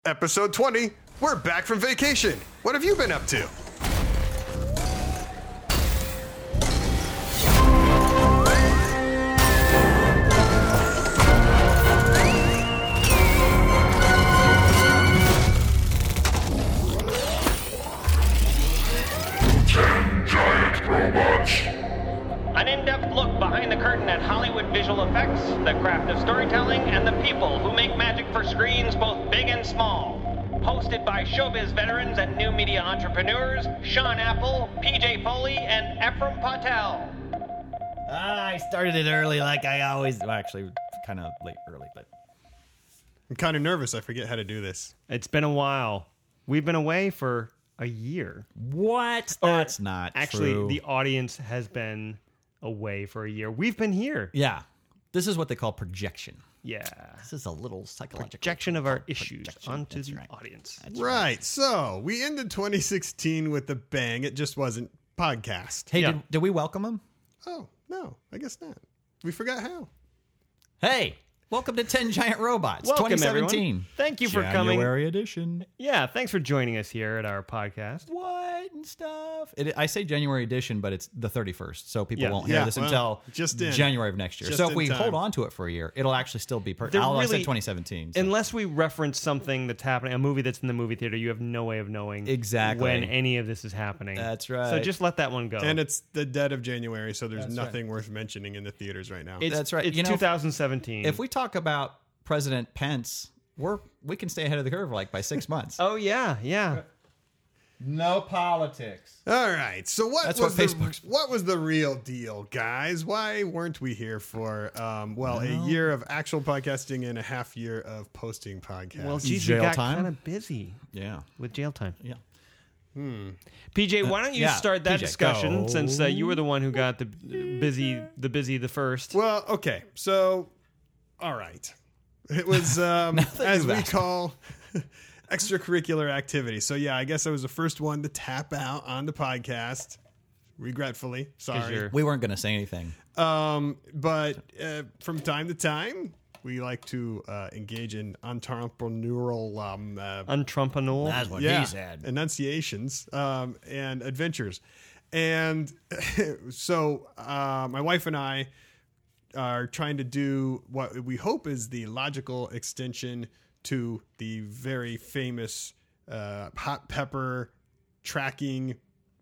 Episode 20, we're back from vacation. What have you been up to? Giant robots. An in-depth look behind the curtain at Hollywood visual effects, the craft of storytelling, and the people who make magic for screens both big and small. Hosted by showbiz veterans and new media entrepreneurs, Sean Apple, PJ Foley, and Ephraim Patel. I started it early like I always... Well, actually, kind of late early, but... I'm kind of nervous. I forget how to do this. It's been a while. We've been away for a year. What? That's not Actually, true. the audience has been away for a year. We've been here. Yeah. This is what they call projection. Yeah. This is a little psychological... Projection of our issues Projection. onto That's the right. audience. That's Right, so we ended 2016 with a bang. It just wasn't podcast. Hey, Yeah. did we welcome him? Oh, no, I guess not. We forgot how. Hey, welcome to 10 Giant Robots, Welcome, 2017. everyone. Thank you for coming. January edition. Yeah, thanks for joining us here at our podcast. What and stuff? I say January edition, but it's the 31st, so people Yeah. won't hear Yeah, this well, until just in. January of next year. Just So if in we time. hold on to it for a year, it'll actually still be There I said really- 2017. so- Unless we reference something that's happening, a movie that's in the movie theater, you have no way of knowing Exactly. when any of this is happening. That's right. So just let that one go. And it's the dead of January, so there's That's nothing worth mentioning in the theaters right now. It's, That's right. It's You know, 2017. if we talk about President Pence, we can stay ahead of the curve like by 6 months. Oh yeah, yeah. No politics. All right, so That's what Facebook's- what was the real deal, guys? Why weren't we here for, a year of actual podcasting and a half year of posting podcasts? Well, geez, Jail we got time? kind of busy Yeah. with jail time. Yeah. PJ, why don't you yeah, start that PJ, discussion go. since you were the one who got the busy first. Well, okay, so, all right. It was, as we call, extracurricular activity. So, yeah, I guess I was the first one to tap out on the podcast, regretfully. Sorry. you're- We weren't going to say anything. But from time to time, we like to engage in entrepreneurial Untrumpanool. enunciations and adventures. And so my wife and I are trying to do what we hope is the logical extension to the very famous hot pepper tracking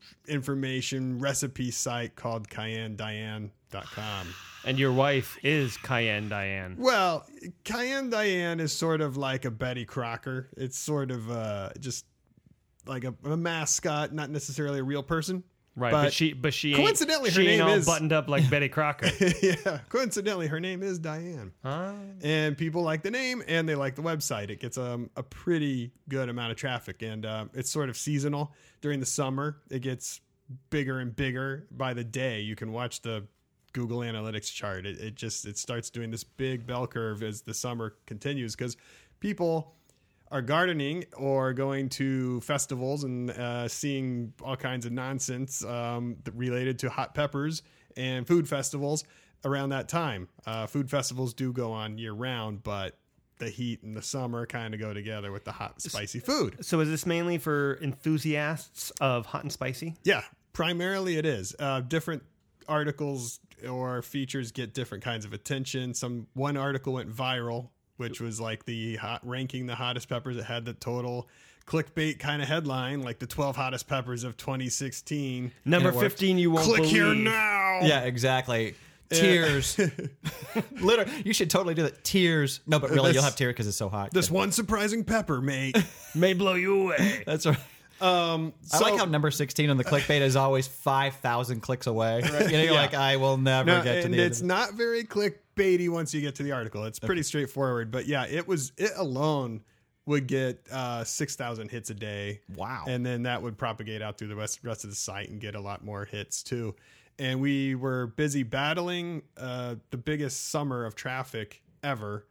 information recipe site called CayenneDiane.com. And your wife is Cayenne Diane. Well, Cayenne Diane is sort of like a Betty Crocker. It's sort of just like a mascot, not necessarily a real person. Right, but she coincidentally, ain't, her she ain't name all is buttoned up like Betty Crocker. Yeah, coincidentally, her name is Diane. And people like the name and they like the website. It gets a pretty good amount of traffic, and it's sort of seasonal. During the summer, it gets bigger and bigger by the day. You can watch the Google Analytics chart. It starts doing this big bell curve as the summer continues because people are gardening or going to festivals and seeing all kinds of nonsense related to hot peppers and food festivals around that time. Food festivals do go on year round, but the heat and the summer kind of go together with the hot, spicy food. So is this mainly for enthusiasts of hot and spicy? Yeah, primarily it is. Different articles or features get different kinds of attention. One article went viral, which was like ranking the hottest peppers. It had the total clickbait kind of headline, like the 12 hottest peppers of 2016. Number And it worked. 15, you won't Click believe. here now. Yeah, exactly. Tears. Literally, you should totally do that. Tears. No, but really, you'll have tears because it's so hot. This one surprising pepper, mate. May blow you away. That's right. I like how number 16 on the clickbait is always 5,000 clicks away. Right? You're like, I will never No, get to and the end it's of it. not very clickbaity once you get to the article. It's pretty straightforward. But yeah, it alone would get 6,000 hits a day. Wow. And then that would propagate out through the rest of the site and get a lot more hits too. And we were busy battling the biggest summer of traffic ever.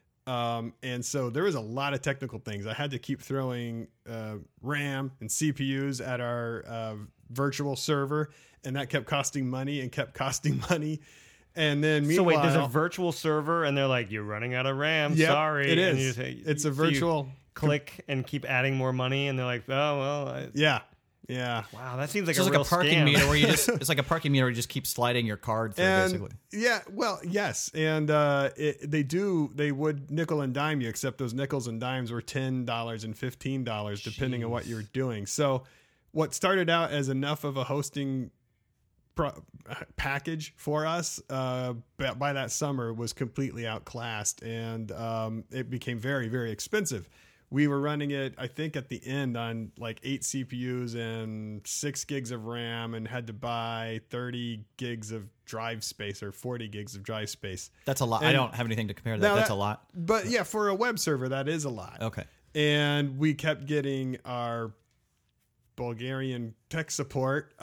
And so there was a lot of technical things. I had to keep throwing RAM and CPUs at our virtual server, and that kept costing money and kept costing money. And then So meanwhile, wait, there's a virtual server, and they're like, "You're running out of RAM. Yep, Sorry." it And is. you say- It's a so you virtual. click and keep adding more money, and they're like, oh well. Yeah. Wow, that seems like So a it's real like a parking scam. meter where you just it's like a parking meter where you just keep sliding your card through, And basically. yeah, well, yes, and they would nickel and dime you, except those nickels and dimes were $10 and $15 depending on what you were doing. So what started out as enough of a hosting package for us by that summer was completely outclassed, and it became very, very expensive. We were running it, I think, at the end on like 8 CPUs and 6 gigs of RAM, and had to buy 30 gigs of drive space or 40 gigs of drive space. That's a lot. And I don't have anything to compare to that. now That's a lot. But yeah, for a web server, that is a lot. Okay. And we kept getting our Bulgarian tech support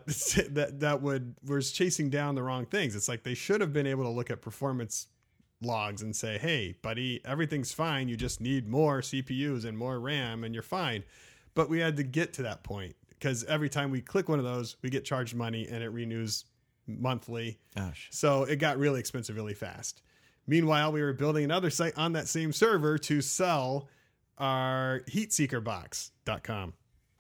was chasing down the wrong things. It's like they should have been able to look at performance logs and say, hey, buddy, everything's fine. You just need more CPUs and more RAM and you're fine. But we had to get to that point because every time we click one of those, we get charged money and it renews monthly. Gosh. So it got really expensive really fast. Meanwhile, we were building another site on that same server to sell our heatseekerbox.com.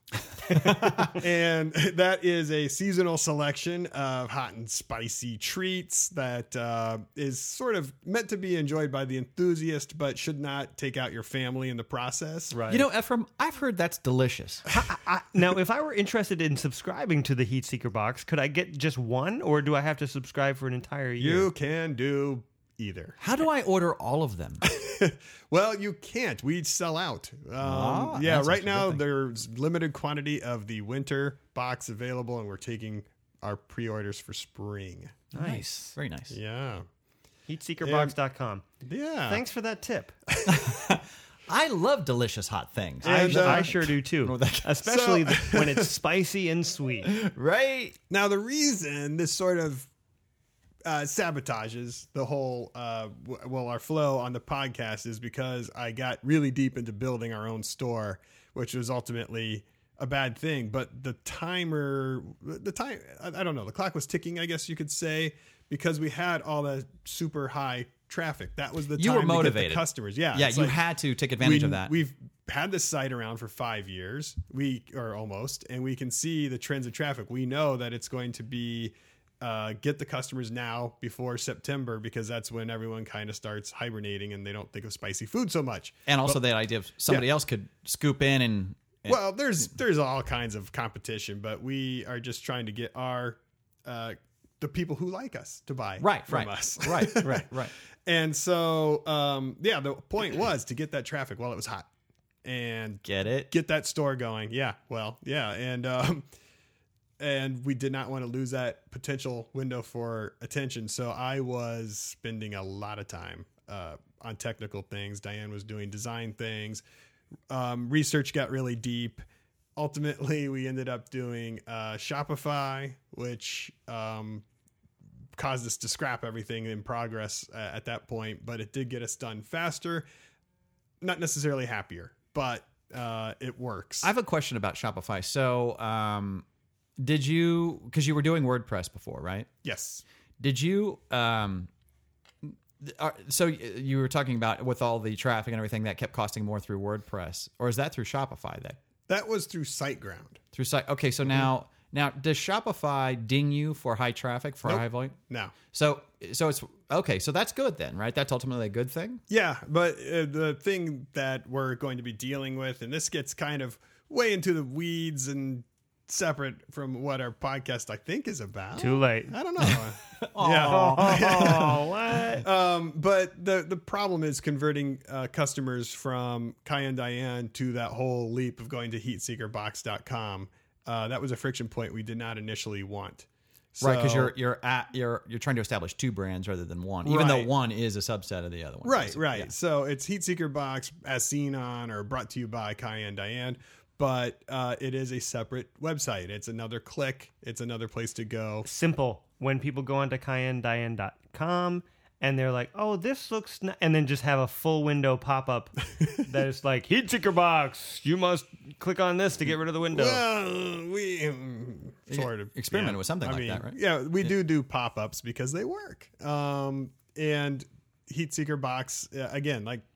And that is a seasonal selection of hot and spicy treats that is sort of meant to be enjoyed by the enthusiast, but should not take out your family in the process. Right. You know, Ephraim, I've heard that's delicious. Now, if I were interested in subscribing to the Heat Seeker box, could I get just one, or do I have to subscribe for an entire year? You can do either. How do I order all of them? Well, you can't. We'd sell out. Yeah, that's right a now good thing. there's limited quantity of the winter box available, and we're taking our pre-orders for spring. Nice. Very nice. Yeah. HeatSeekerBox.com. Yeah. Thanks for that tip. I love delicious hot things. And, I sure do too. Especially when it's spicy and sweet. Right? Now, the reason this sort of sabotages the whole, our flow on the podcast is because I got really deep into building our own store, which was ultimately a bad thing. But the time, I don't know, the clock was ticking, I guess you could say, because we had all the super high traffic. That was the time You were to get motivated. the customers. Yeah. Yeah, it's you like, had to take advantage of that. We've had this site around for 5 years, or almost, and we can see the trends of traffic. We know that it's going to be get the customers now before September, because that's when everyone kind of starts hibernating and they don't think of spicy food so much. And also that idea of somebody else could scoop in and Well, there's all kinds of competition, but we are just trying to get our the people who like us to buy from us. Right. And so, the point was to get that traffic while it was hot and Get that store going. Yeah. Well, yeah. And we did not want to lose that potential window for attention. So I was spending a lot of time on technical things. Diane was doing design things. Research got really deep. Ultimately, we ended up doing Shopify, which caused us to scrap everything in progress at that point. But it did get us done faster. Not necessarily happier, but it works. I have a question about Shopify. So, did you, because you were doing WordPress before, right? Yes. Did you, so you were talking about with all the traffic and everything that kept costing more through WordPress, or is that through Shopify That was through SiteGround. Through site. Okay. So now does Shopify ding you for high traffic, for Nope. high volume? No. So it's okay. So that's good then, right? That's ultimately a good thing. Yeah, but the thing that we're going to be dealing with, and this gets kind of way into the weeds and separate from what our podcast I think is about. Too late. I don't know. Oh, what? But the problem is converting customers from Kai and Diane to that whole leap of going to heatseekerbox.com. That was a friction point we did not initially want. Right, because So- you're trying to establish two brands rather than one, even though Right. one is a subset of the other one. Right, basically. right. Yeah. So it's Heatseeker Box as seen on or brought to you by Kai and Diane, but it is a separate website. It's another click. It's another place to go. Simple. When people go onto CayenneDiane.com and they're like, oh, this looks and then just have a full window pop up that is like, Heat Seeker Box, you must click on this to get rid of the window. Well, we sort of experimented with something like that, right? Yeah, we do pop-ups because they work. And Heatseeker Box, again, like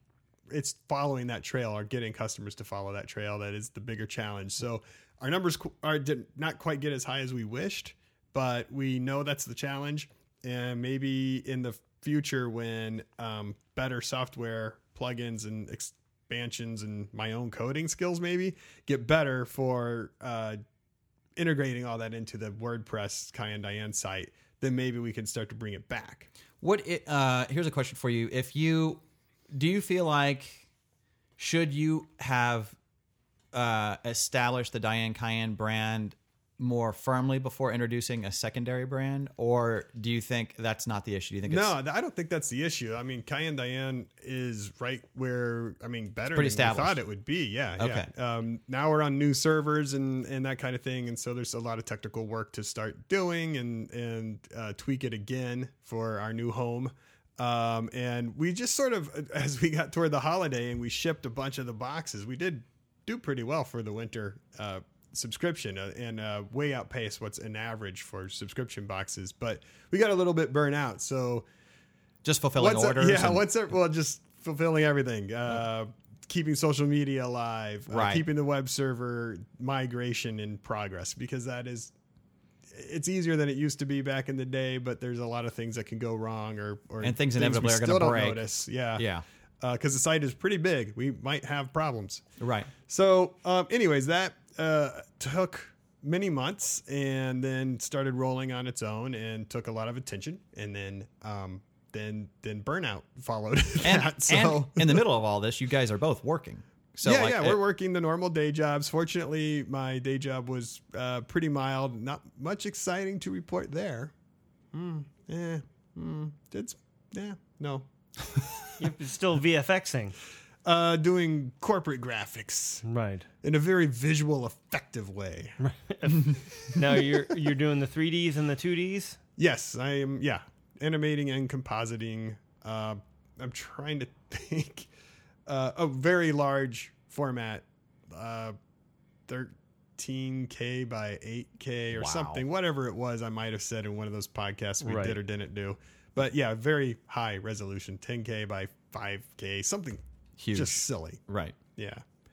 it's following that trail or getting customers to follow that trail that is the bigger challenge. So our numbers did not quite get as high as we wished, but we know that's the challenge. And maybe in the future, when better software plugins and expansions and my own coding skills maybe get better for integrating all that into the WordPress Cayenne Diane site, then maybe we can start to bring it back. Here's a question for you. Do you feel like, should you have established the Diane Cayenne brand more firmly before introducing a secondary brand, or do you think that's not the issue? Do you think No, I don't think that's the issue. I mean, Cayenne Diane is right where, better than we thought it would be. Yeah. Okay. Yeah. Now we're on new servers and that kind of thing. And so there's a lot of technical work to start doing and tweak it again for our new home. And we just sort of, as we got toward the holiday and we shipped a bunch of the boxes, we did do pretty well for the winter subscription and way outpace what's an average for subscription boxes. But we got a little bit burnt out. So just fulfilling orders? Just fulfilling everything. Keeping social media alive, keeping the web server migration in progress, because it's easier than it used to be back in the day, but there's a lot of things that can go wrong or and things inevitably are going to break. Notice. Yeah. Yeah. Because the site is pretty big. We might have problems. Right. So anyways, that took many months and then started rolling on its own and took a lot of attention. And then burnout followed that. And in the middle of all this, you guys are both working. So we're working the normal day jobs. Fortunately, my day job was pretty mild. Not much exciting to report there. No. You're still VFXing. Doing corporate graphics. Right. In a very visual, effective way. Now you're doing the 3Ds and the 2Ds? Yes, I am. Yeah. Animating and compositing. I'm trying to think. A very large format, 13K by 8K or something, whatever it was. I might have said in one of those podcasts we did or didn't do. But yeah, very high resolution, 10K by 5K, something huge, just silly. Right. Yeah.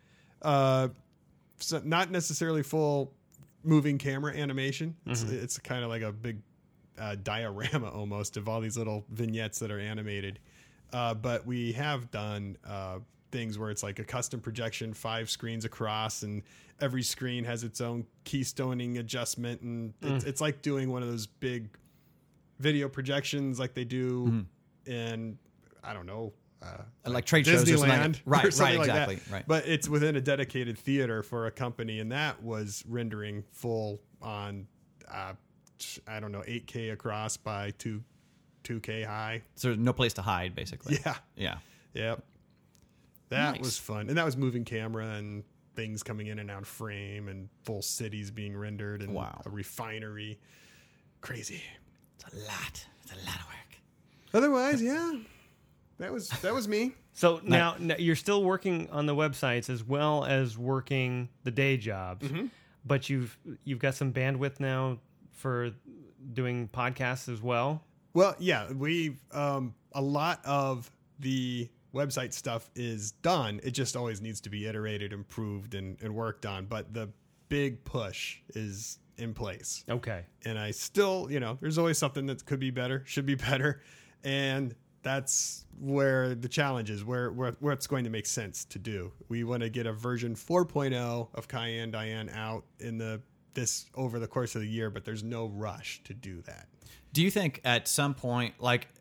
So not necessarily full moving camera animation. It's kind of like a big diorama almost of all these little vignettes that are animated. But we have done things where it's like a custom projection, 5 screens across, and every screen has its own keystoning adjustment. And it's like doing one of those big video projections like they do in, I don't know, like trade shows or something. Right, exactly. Right. But it's within a dedicated theater for a company, and that was rendering full on, I don't know, 8K across by 2K high. So there's no place to hide, basically. Yeah. Yep. That was fun. And that was moving camera and things coming in and out of frame and full cities being rendered and a refinery. Crazy. It's a lot of work. Otherwise, yeah. That was me. So now you're still working on the websites as well as working the day jobs. But you've got some bandwidth now for doing podcasts as well. Well, yeah, we've a lot of the website stuff is done. It just always needs to be iterated, improved, and worked on. But the big push is in place. Okay. And I still, there's always something that could be better, should be better. And that's where the challenge is, where it's going to make sense to do. We want to get a version 4.0 of Cayenne Diane out over the course of the year, but there's no rush to do that. Do you think at some point,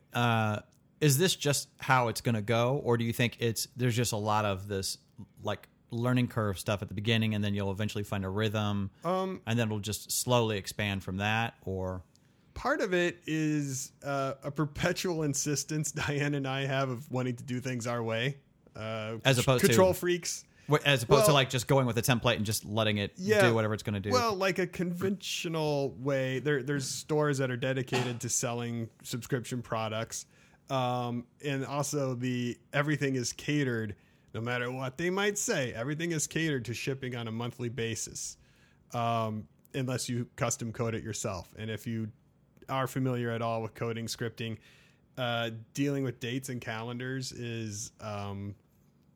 is this just how it's going to go, or do you think there's just a lot of this learning curve stuff at the beginning, and then you'll eventually find a rhythm, and then it'll just slowly expand from that? Or part of it is a perpetual insistence Diane and I have of wanting to do things our way, as opposed control to freaks. As opposed to just going with a template and just letting it do whatever it's going to do. Well, like a conventional way, there's stores that are dedicated to selling subscription products. And also everything is catered, no matter what they might say, everything is catered to shipping on a monthly basis. Unless you custom code it yourself. And if you are familiar at all with coding, scripting, dealing with dates and calendars is,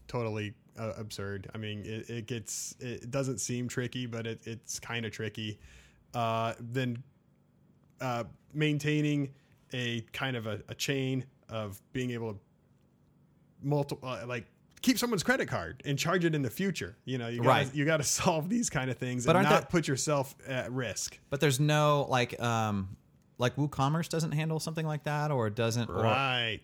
totally absurd. I mean, it doesn't seem tricky, but it's kind of tricky. Then maintaining a kind of a chain of being able to keep someone's credit card and charge it in the future. You know, you got to solve these kind of things and not put yourself at risk. But there's no like WooCommerce doesn't handle something like that, or it doesn't. Right.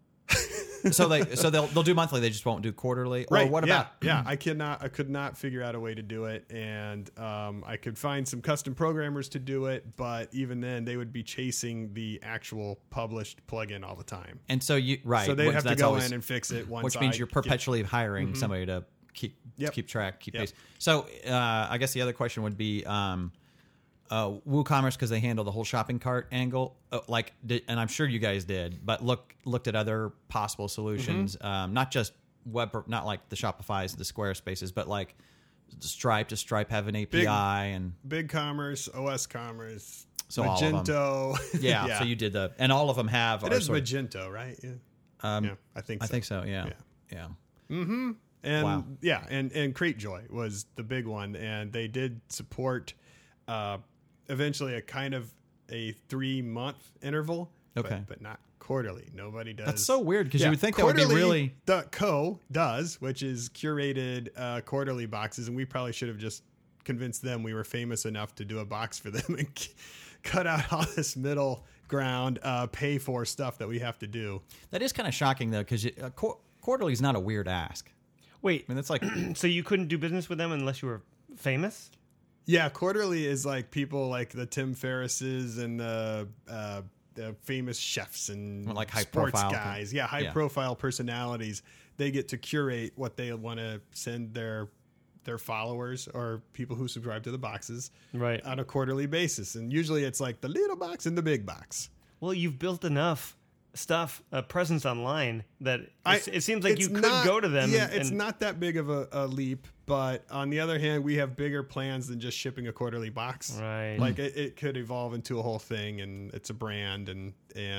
So they'll do monthly. They just won't do quarterly. Right. Or what about? Yeah. I could not figure out a way to do it, and I could find some custom programmers to do it, but even then, they would be chasing the actual published plugin all the time. And so so they'd have to go in and fix it once. Which means you're perpetually hiring somebody to keep track, keep pace. So I guess the other question would be. WooCommerce, because they handle the whole shopping cart angle, and I'm sure you guys did, but looked at other possible solutions, not just web, not like the Shopify's, the Squarespaces, but like Stripe. Does Stripe have an API? And BigCommerce, OS Commerce, so Magento. All of them. Yeah, so you did and all of them have. It is Magento, right? Yeah, I think so. I think so. Yeah. Mm-hmm. And wow. Yeah, and CrateJoy was the big one, and they did support. Eventually a kind of a 3-month interval, but not quarterly. Nobody does. That's so weird because you would think that would be really. .co does, which is curated quarterly boxes, and we probably should have just convinced them we were famous enough to do a box for them and cut out all this middle ground pay for stuff that we have to do. That is kind of shocking though, because quarterly is not a weird ask. Wait, I mean that's like so you couldn't do business with them unless you were famous? Yeah, quarterly is like people like the Tim Ferrisses and the famous chefs and like high sports profile guys. Yeah, high profile personalities. They get to curate what they want to send their followers or people who subscribe to the boxes on a quarterly basis. And usually it's like the little box and the big box. Well, you've built enough stuff, a presence online that it seems like you could go to them. Yeah, it's not that big of a leap. But on the other hand, we have bigger plans than just shipping a quarterly box. Right. Like it could evolve into a whole thing, and it's a brand, and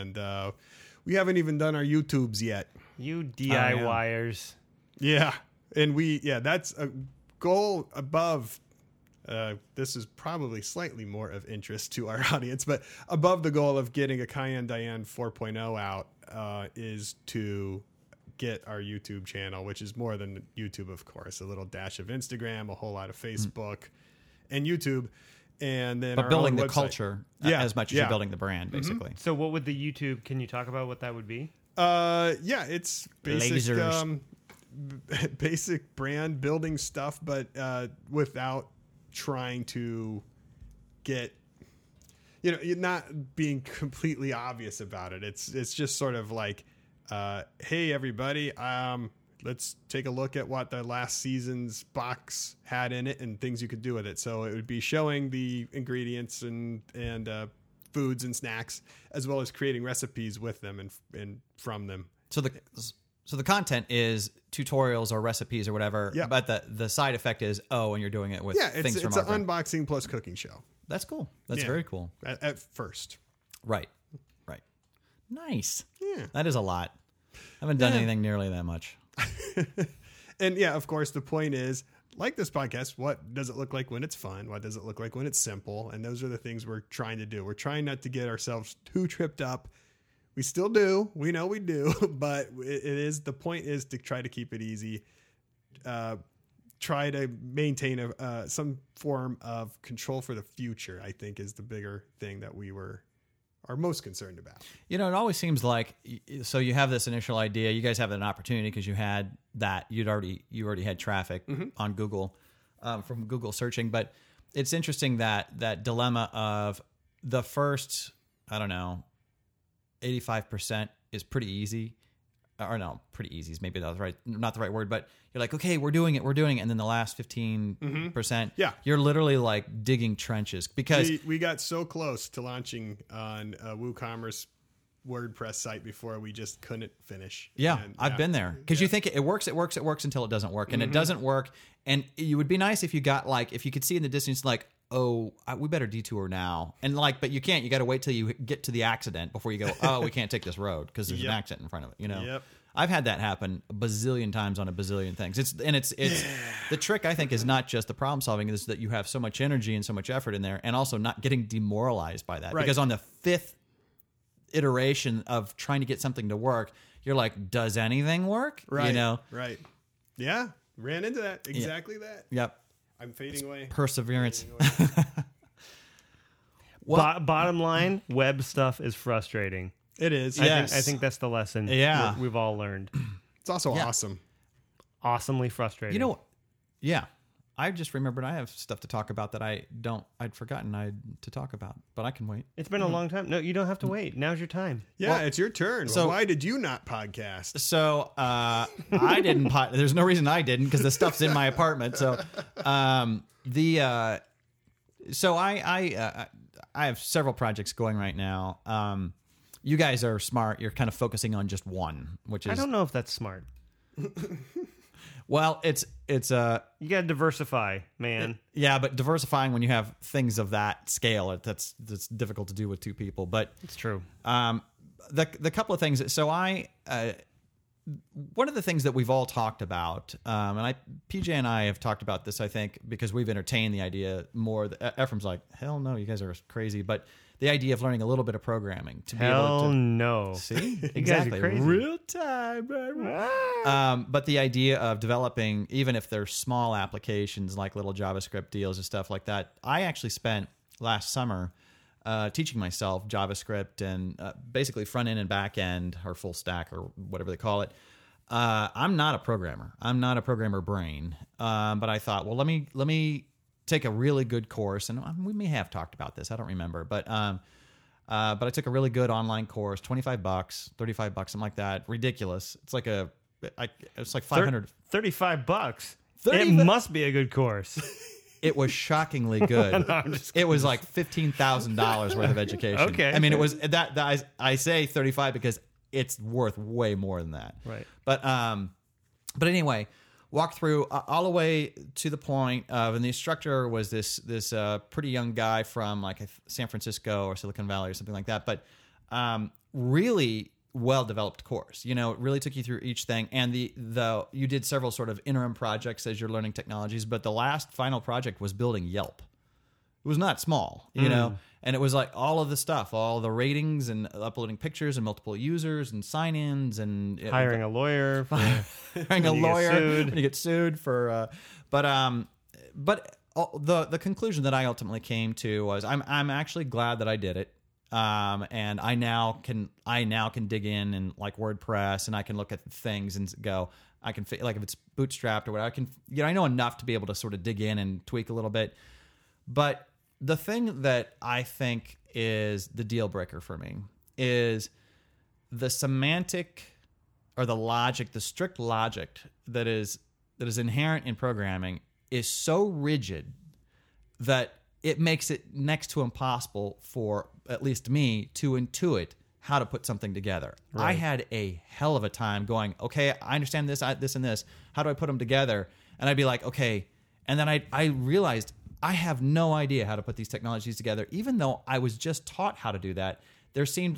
we haven't even done our YouTubes yet. You DIYers. Yeah, and that's a goal above. This is probably slightly more of interest to our audience, but above the goal of getting a Cayenne Diane 4.0 out is to get our YouTube channel, which is more than YouTube, of course, a little dash of Instagram, a whole lot of Facebook and YouTube, and then but building the culture as much as you're building the brand, basically. So what would the YouTube, can you talk about what that would be? It's basic basic brand building stuff, but without trying to get, you're not being completely obvious about it. It's just sort of like, hey everybody, let's take a look at what the last season's box had in it and things you could do with it. So it would be showing the ingredients and foods and snacks, as well as creating recipes with them and from them. So the content is tutorials or recipes or whatever, but the side effect is, and you're doing it with things from it's an unboxing plus cooking show. That's cool. That's very cool. At first. Right. Nice. Yeah. That is a lot. I haven't done anything nearly that much. And of course, the point is, like this podcast, what does it look like when it's fun? What does it look like when it's simple? And those are the things we're trying to do. We're trying not to get ourselves too tripped up. We still do. We know we do. But the point is to try to keep it easy. Try to maintain some form of control for the future, I think, is the bigger thing that we are most concerned about. It always seems like, so you have this initial idea, you guys have an opportunity because you had that, you already had traffic on Google, from Google searching, but it's interesting that dilemma of the first, 85% is pretty easy. Or no, pretty easy is maybe not the right word, but you're like, okay, we're doing it. And then the last 15%, you're literally like digging trenches because we got so close to launching on a WooCommerce WordPress site before we just couldn't finish. Yeah, I've been there because you think it works until it doesn't work, and it doesn't work. And it would be nice if you got if you could see in the distance, we better detour now. And but you can't. You got to wait till you get to the accident before you go, we can't take this road because there's an accident in front of it. Yep. I've had that happen a bazillion times on a bazillion things. It's the trick, I think, is not just the problem solving, is that you have so much energy and so much effort in there, and also not getting demoralized by that. Right. Because on the 5th iteration of trying to get something to work, you're like, does anything work? Right. You know? Right. Yeah. Ran into that. Exactly that. Yep. I'm fading away. Perseverance. Bottom line, web stuff is frustrating. It is. I think that's the lesson. Yeah. we've all learned. It's also awesome. Awesomely frustrating. You know, yeah. I just remembered I have stuff to talk about that I'd forgotten to talk about, but I can wait. It's been a long time. No, you don't have to wait. Now's your time. Yeah, it's your turn. so- Why did you not podcast? So I didn't. There's no reason I didn't, because the stuff's in my apartment. So I have several projects going right now. You guys are smart. You're kind of focusing on just one, which is I don't know if that's smart. well, it's You got to diversify, man. yeah, but diversifying when you have things of that scale, that's difficult to do with two people. But It's true. the couple of things. So one of the things that we've all talked about, and PJ and I have talked about this, I think, because we've entertained the idea more. Ephraim's like, hell no, you guys are crazy. But the idea of learning a little bit of programming to be able Hell to no. see You exactly guys are crazy. real time, baby. But the idea of developing, even if they're small applications like little JavaScript deals and stuff like that, I actually spent last summer teaching myself JavaScript and basically front end and back end, or full stack, or whatever they call it. I'm not a programmer. I'm not a programmer brain. But I thought, well, let me take a really good course, and we may have talked about this. I don't remember, but I took a really good online course, $25, $35, something like that. Ridiculous. It's like it's like 500. $35. 30 It must be a good course. It was shockingly good. No, I'm just It was like $15,000 worth of education. Okay. I mean, it was that I say 35 because it's worth way more than that. Right. But anyway, walk through all the way to the point of, and the instructor was this pretty young guy from like San Francisco or Silicon Valley or something like that. But really well developed course. You know, it really took you through each thing, and you did several sort of interim projects as you're learning technologies. But the last final project was building Yelp. It was not small, you know, and it was like all of the stuff, all the ratings and uploading pictures and multiple users and sign-ins and Hiring a lawyer. hiring a when you get lawyer sued. when you get sued for. But the conclusion that I ultimately came to was I'm actually glad that I did it. And I now can dig in and like WordPress, and I can look at things and go, I can like if it's bootstrapped or whatever, I can, I know enough to be able to sort of dig in and tweak a little bit. But the thing that I think is the deal breaker for me is the semantic or the logic, the strict logic that is inherent in programming is so rigid that it makes it next to impossible for at least me to intuit how to put something together. Right. I had a hell of a time going, okay, I understand this, this, and this. How do I put them together? And I'd be like, okay. And then I realized I have no idea how to put these technologies together, even though I was just taught how to do that. It seemed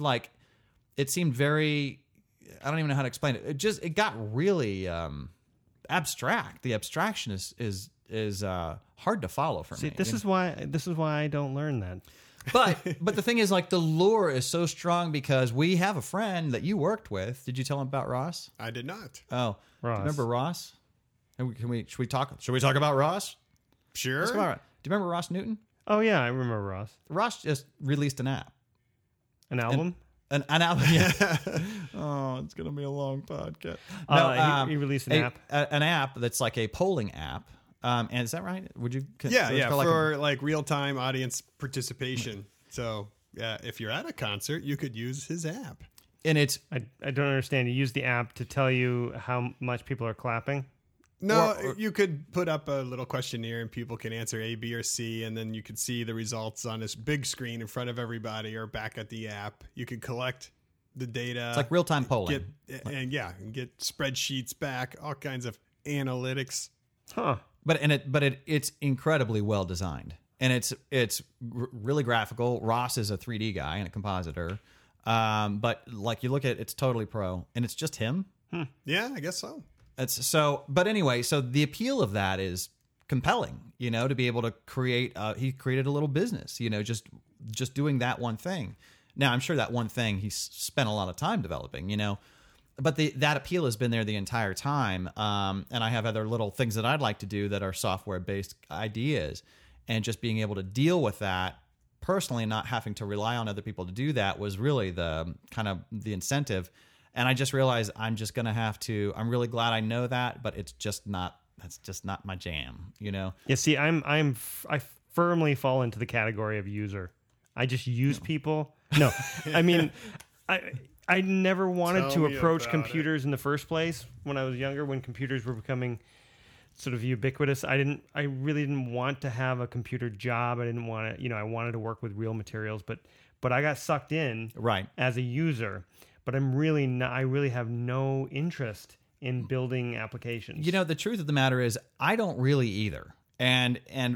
very, I don't even know how to explain it. It got really abstract. The abstraction is hard to follow for me. This is why I don't learn that. But the thing is, like, the lure is so strong because we have a friend that you worked with. Did you tell him about Ross? I did not. Oh, Ross. Do you remember Ross? Should we talk about Ross? Sure. Let's go about it. Do you remember Ross Newton? Oh yeah, I remember Ross. Ross just released an app. An album? An album. Yeah. Oh, it's gonna be a long podcast. No, he released an app. An app that's like a polling app. And is that right? Would you? Yeah, for like real time audience participation. So yeah, if you're at a concert, you could use his app. And it's I don't understand. You use the app to tell you how much people are clapping? No, you could put up a little questionnaire and people can answer A, B, or C, and then you could see the results on this big screen in front of everybody or back at the app. You could collect the data. It's like real-time polling. Get spreadsheets back, all kinds of analytics. Huh. But it's incredibly well designed, and it's really graphical. Ross is a 3D guy and a compositor, but like you look at it's totally pro, and it's just him. Yeah, I guess so. It's so, but anyway, so the appeal of that is compelling, to be able to create, he created a little business, just doing that one thing. Now, I'm sure that one thing he spent a lot of time developing, but that appeal has been there the entire time. And I have other little things that I'd like to do that are software-based ideas, and just being able to deal with that personally, not having to rely on other people to do that, was really the kind of the incentive. And I just realized I'm just going to have to, I'm really glad I know that, but that's just not my jam, Yeah, see, I firmly fall into the category of user. I just use people. No, I mean, I never wanted to approach computers in the first place when I was younger, when computers were becoming sort of ubiquitous. I really didn't want to have a computer job. I didn't want to, I wanted to work with real materials, but I got sucked in as a user. But I'm really not, I really have no interest in building applications. The truth of the matter is I don't really either. And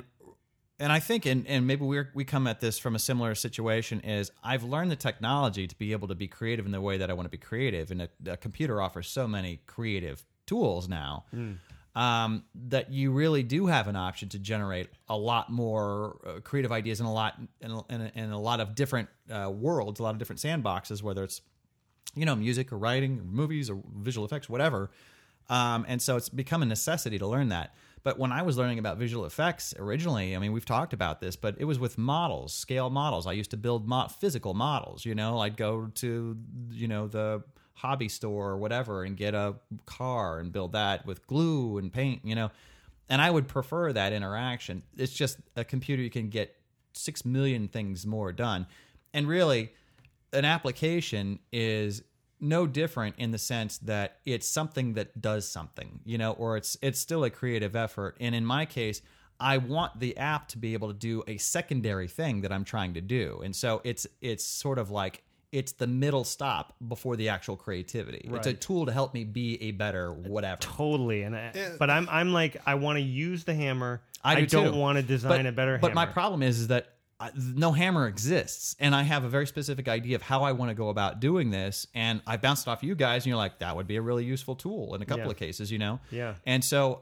I think, and maybe we come at this from a similar situation, is I've learned the technology to be able to be creative in the way that I want to be creative. And a computer offers so many creative tools now that you really do have an option to generate a lot more creative ideas in a lot of different worlds, a lot of different sandboxes, whether it's music or writing or movies or visual effects, whatever. And so it's become a necessity to learn that. But when I was learning about visual effects originally, I mean, we've talked about this, but it was with models, scale models. I used to build physical models, I'd go to, the hobby store or whatever and get a car and build that with glue and paint, and I would prefer that interaction. It's just a computer, you can get 6 million things more done. And really, an application is no different in the sense that it's something that does something, or it's still a creative effort. And in my case, I want the app to be able to do a secondary thing that I'm trying to do. And so it's sort of like it's the middle stop before the actual creativity. Right. It's a tool to help me be a better whatever. Totally. But I'm like, I want to use the hammer. I don't want to design a better hammer. But my problem is that no hammer exists, and I have a very specific idea of how I want to go about doing this, and I bounced it off you guys, and you're like, that would be a really useful tool in a couple of cases, Yeah. And so,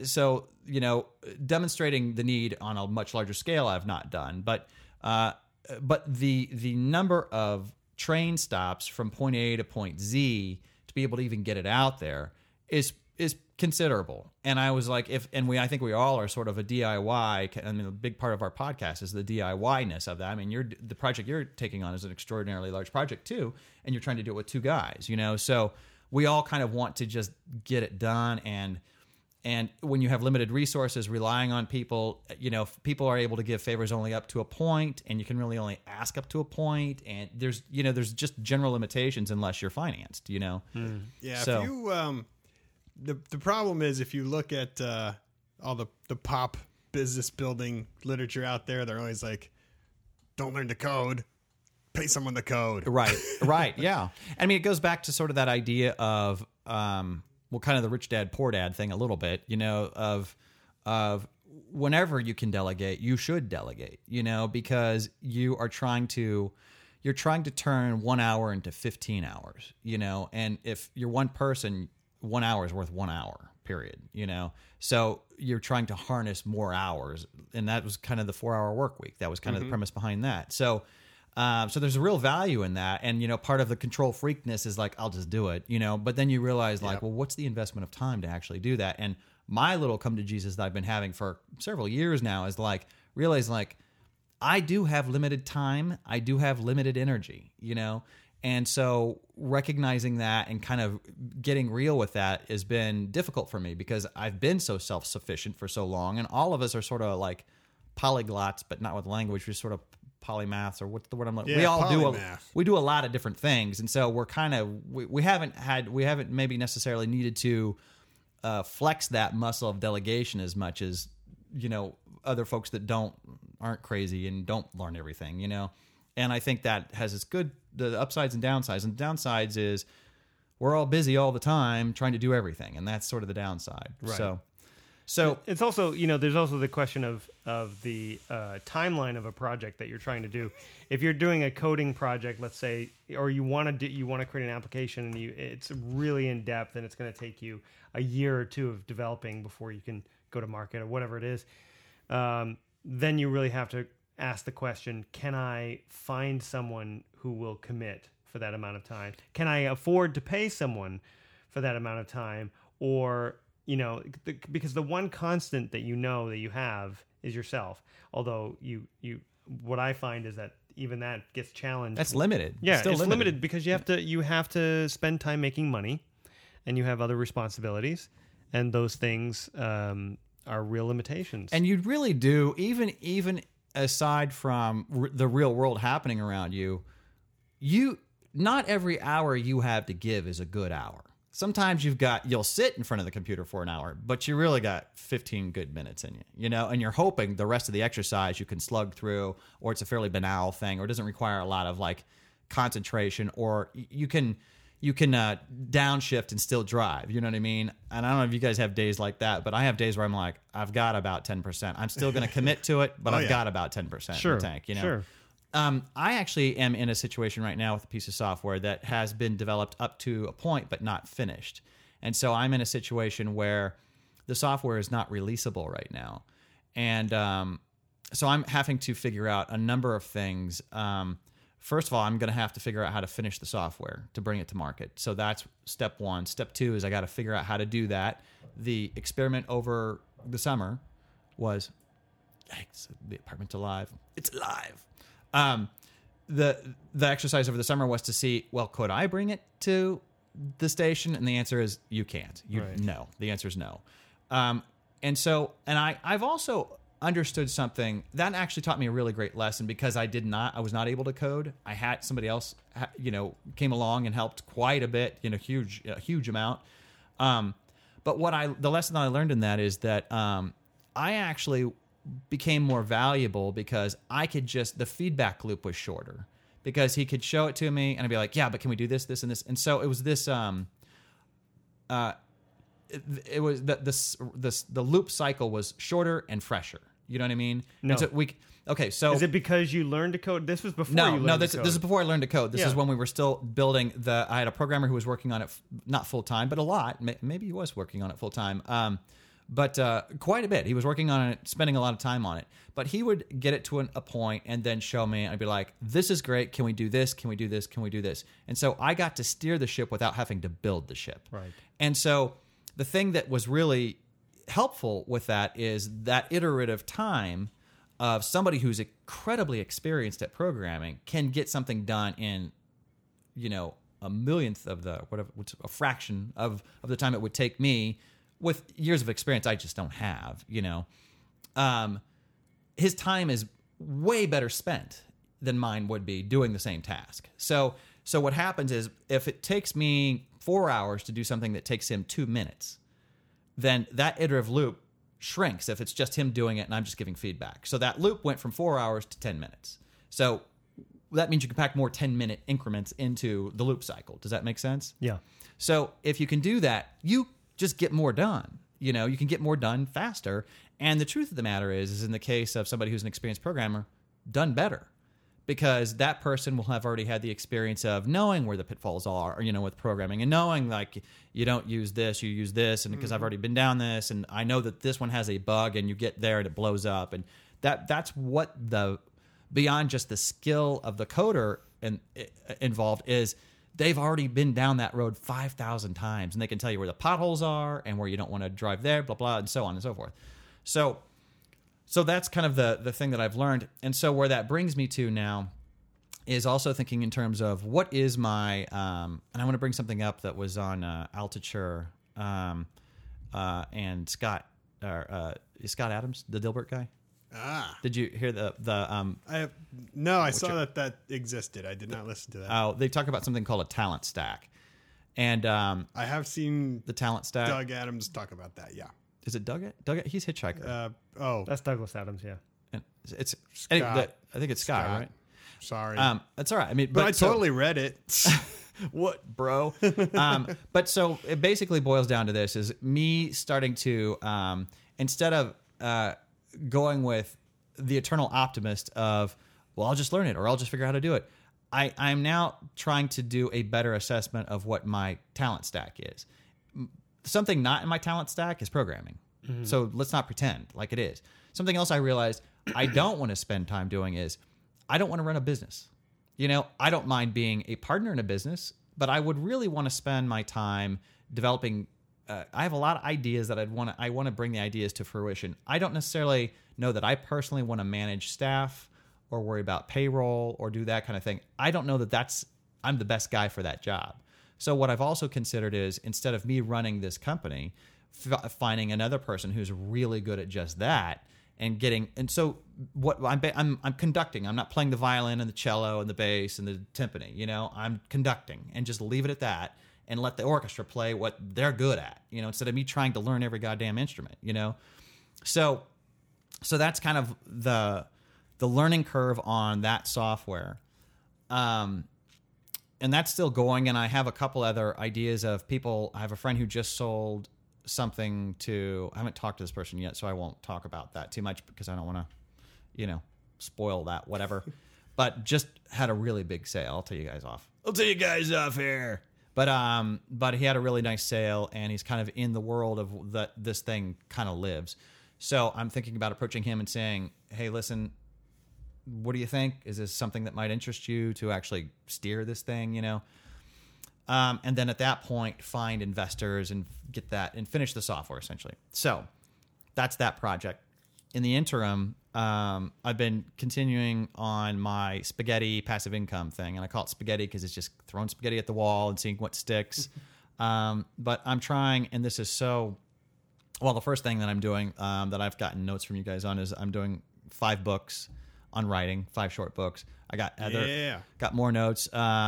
demonstrating the need on a much larger scale, I've not done, but the number of train stops from point A to point Z to be able to even get it out there is considerable. And I was like, I think we all are sort of a DIY. I mean, a big part of our podcast is the DIY-ness of that. I mean, the project you're taking on is an extraordinarily large project too, and you're trying to do it with two guys, So we all kind of want to just get it done. And when you have limited resources, relying on people, people are able to give favors only up to a point, and you can really only ask up to a point. And there's just general limitations unless you're financed, Yeah. So, if you, the problem is if you look at all the pop business building literature out there, they're always like, don't learn to code, pay someone to code. Right, yeah. I mean, it goes back to sort of that idea of, kind of the rich dad, poor dad thing a little bit, of whenever you can delegate, you should delegate, because you're trying to turn 1 hour into 15 hours, and if you're one person, 1 hour is worth 1 hour, period, So you're trying to harness more hours. And that was kind of the 4-hour work week. That was kind of the premise behind that. So there's a real value in that. And, part of the control freakness is like, I'll just do it, but then you realize well, what's the investment of time to actually do that? And my little come to Jesus that I've been having for several years now is realize I do have limited time. I do have limited energy, And so recognizing that and kind of getting real with that has been difficult for me because I've been so self-sufficient for so long. And all of us are sort of like polyglots, but not with language. We're sort of polymaths, or what's the word I'm looking for? We all do a lot of different things. And so we're kind of, we haven't maybe necessarily needed to flex that muscle of delegation as much as, other folks that aren't crazy and don't learn everything, And I think that has the upsides and downsides. And the downsides is we're all busy all the time trying to do everything. And that's sort of the downside. Right. So, So it's also, there's also the question of the timeline of a project that you're trying to do. If you're doing a coding project, let's say, or you want to create an application and it's really in depth and it's going to take you a year or two of developing before you can go to market or whatever it is, then you really have to ask the question, can I find someone who will commit for that amount of time? Can I afford to pay someone for that amount of time? Or, because the one constant that that you have is yourself. Although what I find is that even that gets challenged. That's limited. Yeah, it's limited because you have to spend time making money, and you have other responsibilities, and those things are real limitations. And you really do, even aside from the real world happening around you, not every hour you have to give is a good hour. Sometimes you'll sit in front of the computer for an hour, but you really got 15 good minutes in you, and you're hoping the rest of the exercise you can slug through, or it's a fairly banal thing, or it doesn't require a lot of like concentration, or you can downshift and still drive. You know what I mean? And I don't know if you guys have days like that, but I have days where I'm like, I've got about 10%. I'm still going to commit to it, but I've got about 10% in the tank. Sure. I actually am in a situation right now with a piece of software that has been developed up to a point, but not finished. And so I'm in a situation where the software is not releasable right now. And so I'm having to figure out a number of things. First of all, I'm going to have to figure out how to finish the software to bring it to market. So that's step one. Step two is I got to figure out how to do that. The experiment over the summer was, yikes, the apartment's alive. It's alive. The exercise over the summer was to see, well, could I bring it to the station? And the answer is you can't. No. The answer is no. I've also understood something that actually taught me a really great lesson, because I was not able to code. I had somebody else, came along and helped quite a bit, huge amount. But the lesson that I learned in that is that, I actually became more valuable because the feedback loop was shorter, because he could show it to me and I'd be like, yeah, but can we do this, this, and this? And so it was this, it was the loop cycle was shorter and fresher. You know what I mean? No. So is it because you learned to code? This was before you learned to code. This is before I learned to code. This is when we were still building I had a programmer who was working on it, not full time, but a lot. Maybe he was working on it full time. But quite a bit. He was working on it, spending a lot of time on it. But he would get it to a point and then show me, and I'd be like, this is great. Can we do this? Can we do this? Can we do this? And so I got to steer the ship without having to build the ship. Right. And so the thing that was really helpful with that is that iterative time of somebody who's incredibly experienced at programming can get something done in, a millionth of a fraction of the time it would take me with years of experience I just don't have, his time is way better spent than mine would be doing the same task. So what happens is, if it takes me 4 hours to do something that takes him 2 minutes, then that iterative loop shrinks if it's just him doing it and I'm just giving feedback. So that loop went from 4 hours to 10 minutes. So that means you can pack more 10-minute increments into the loop cycle. Does that make sense? Yeah. So if you can do that, you just get more done. You can get more done faster. And the truth of the matter is in the case of somebody who's an experienced programmer, done better, because that person will have already had the experience of knowing where the pitfalls are, with programming, and knowing like you don't use this, you use this, and because I've already been down this, and I know that this one has a bug, and you get there and it blows up, and that's what beyond just the skill of the coder and involved is. They've already been down that road 5,000 times, and they can tell you where the potholes are and where you don't want to drive there, blah, blah, and so on and so forth. So that's kind of the thing that I've learned. And so where that brings me to now is also thinking in terms of what is my, and I want to bring something up that was on Altucher and Scott Adams, the Dilbert guy. Did you hear I saw that existed. I did not listen to that. Oh, they talk about something called a talent stack, and I have seen the talent stack. Doug Adams talk about that. Yeah, is it Doug? He's Hitchhiker. That's Douglas Adams. Yeah, and it's I think it's Scott, right? Sorry, that's all right. I mean, but I totally read it. What, bro? But so it basically boils down to this: is me starting to instead of going with the eternal optimist of, well, I'll just learn it or I'll just figure out how to do it. I'm now trying to do a better assessment of what my talent stack is. Something not in my talent stack is programming. So let's not pretend like it is. Something else I realized I don't want to spend time doing is I don't want to run a business. You know, I don't mind being a partner in a business, but I would really want to spend my time developing. I have a lot of ideas that I want to bring the ideas to fruition. I don't necessarily know that I personally want to manage staff or worry about payroll or do that kind of thing. I don't know that I'm the best guy for that job. So what I've also considered is, instead of me running this company, finding another person who's really good at just that and so what I'm conducting. I'm not playing the violin and the cello and the bass and the timpani, you know, I'm conducting, and just leave it at that and let the orchestra play what they're good at, you know, instead of me trying to learn every goddamn instrument, you know? So that's kind of the learning curve on that software. And that's still going. And I have a couple other ideas of people. I have a friend who just sold something I haven't talked to this person yet, so I won't talk about that too much because I don't want to, you know, spoil that, whatever. But just had a really big sale. I'll tell you guys off here. But he had a really nice sale, and he's kind of in the world of that this thing kind of lives. So I'm thinking about approaching him and saying, hey, listen, what do you think? Is this something that might interest you to actually steer this thing, you know? And then at that point, find investors and get that and finish the software, essentially. So that's that project. In the interim, I've been continuing on my spaghetti passive income thing, and I call it spaghetti because it's just throwing spaghetti at the wall and seeing what sticks. But I'm trying, and this is so... Well, the first thing that I'm doing that I've gotten notes from you guys on is I'm doing 5 books on writing, 5 short books. I got got more notes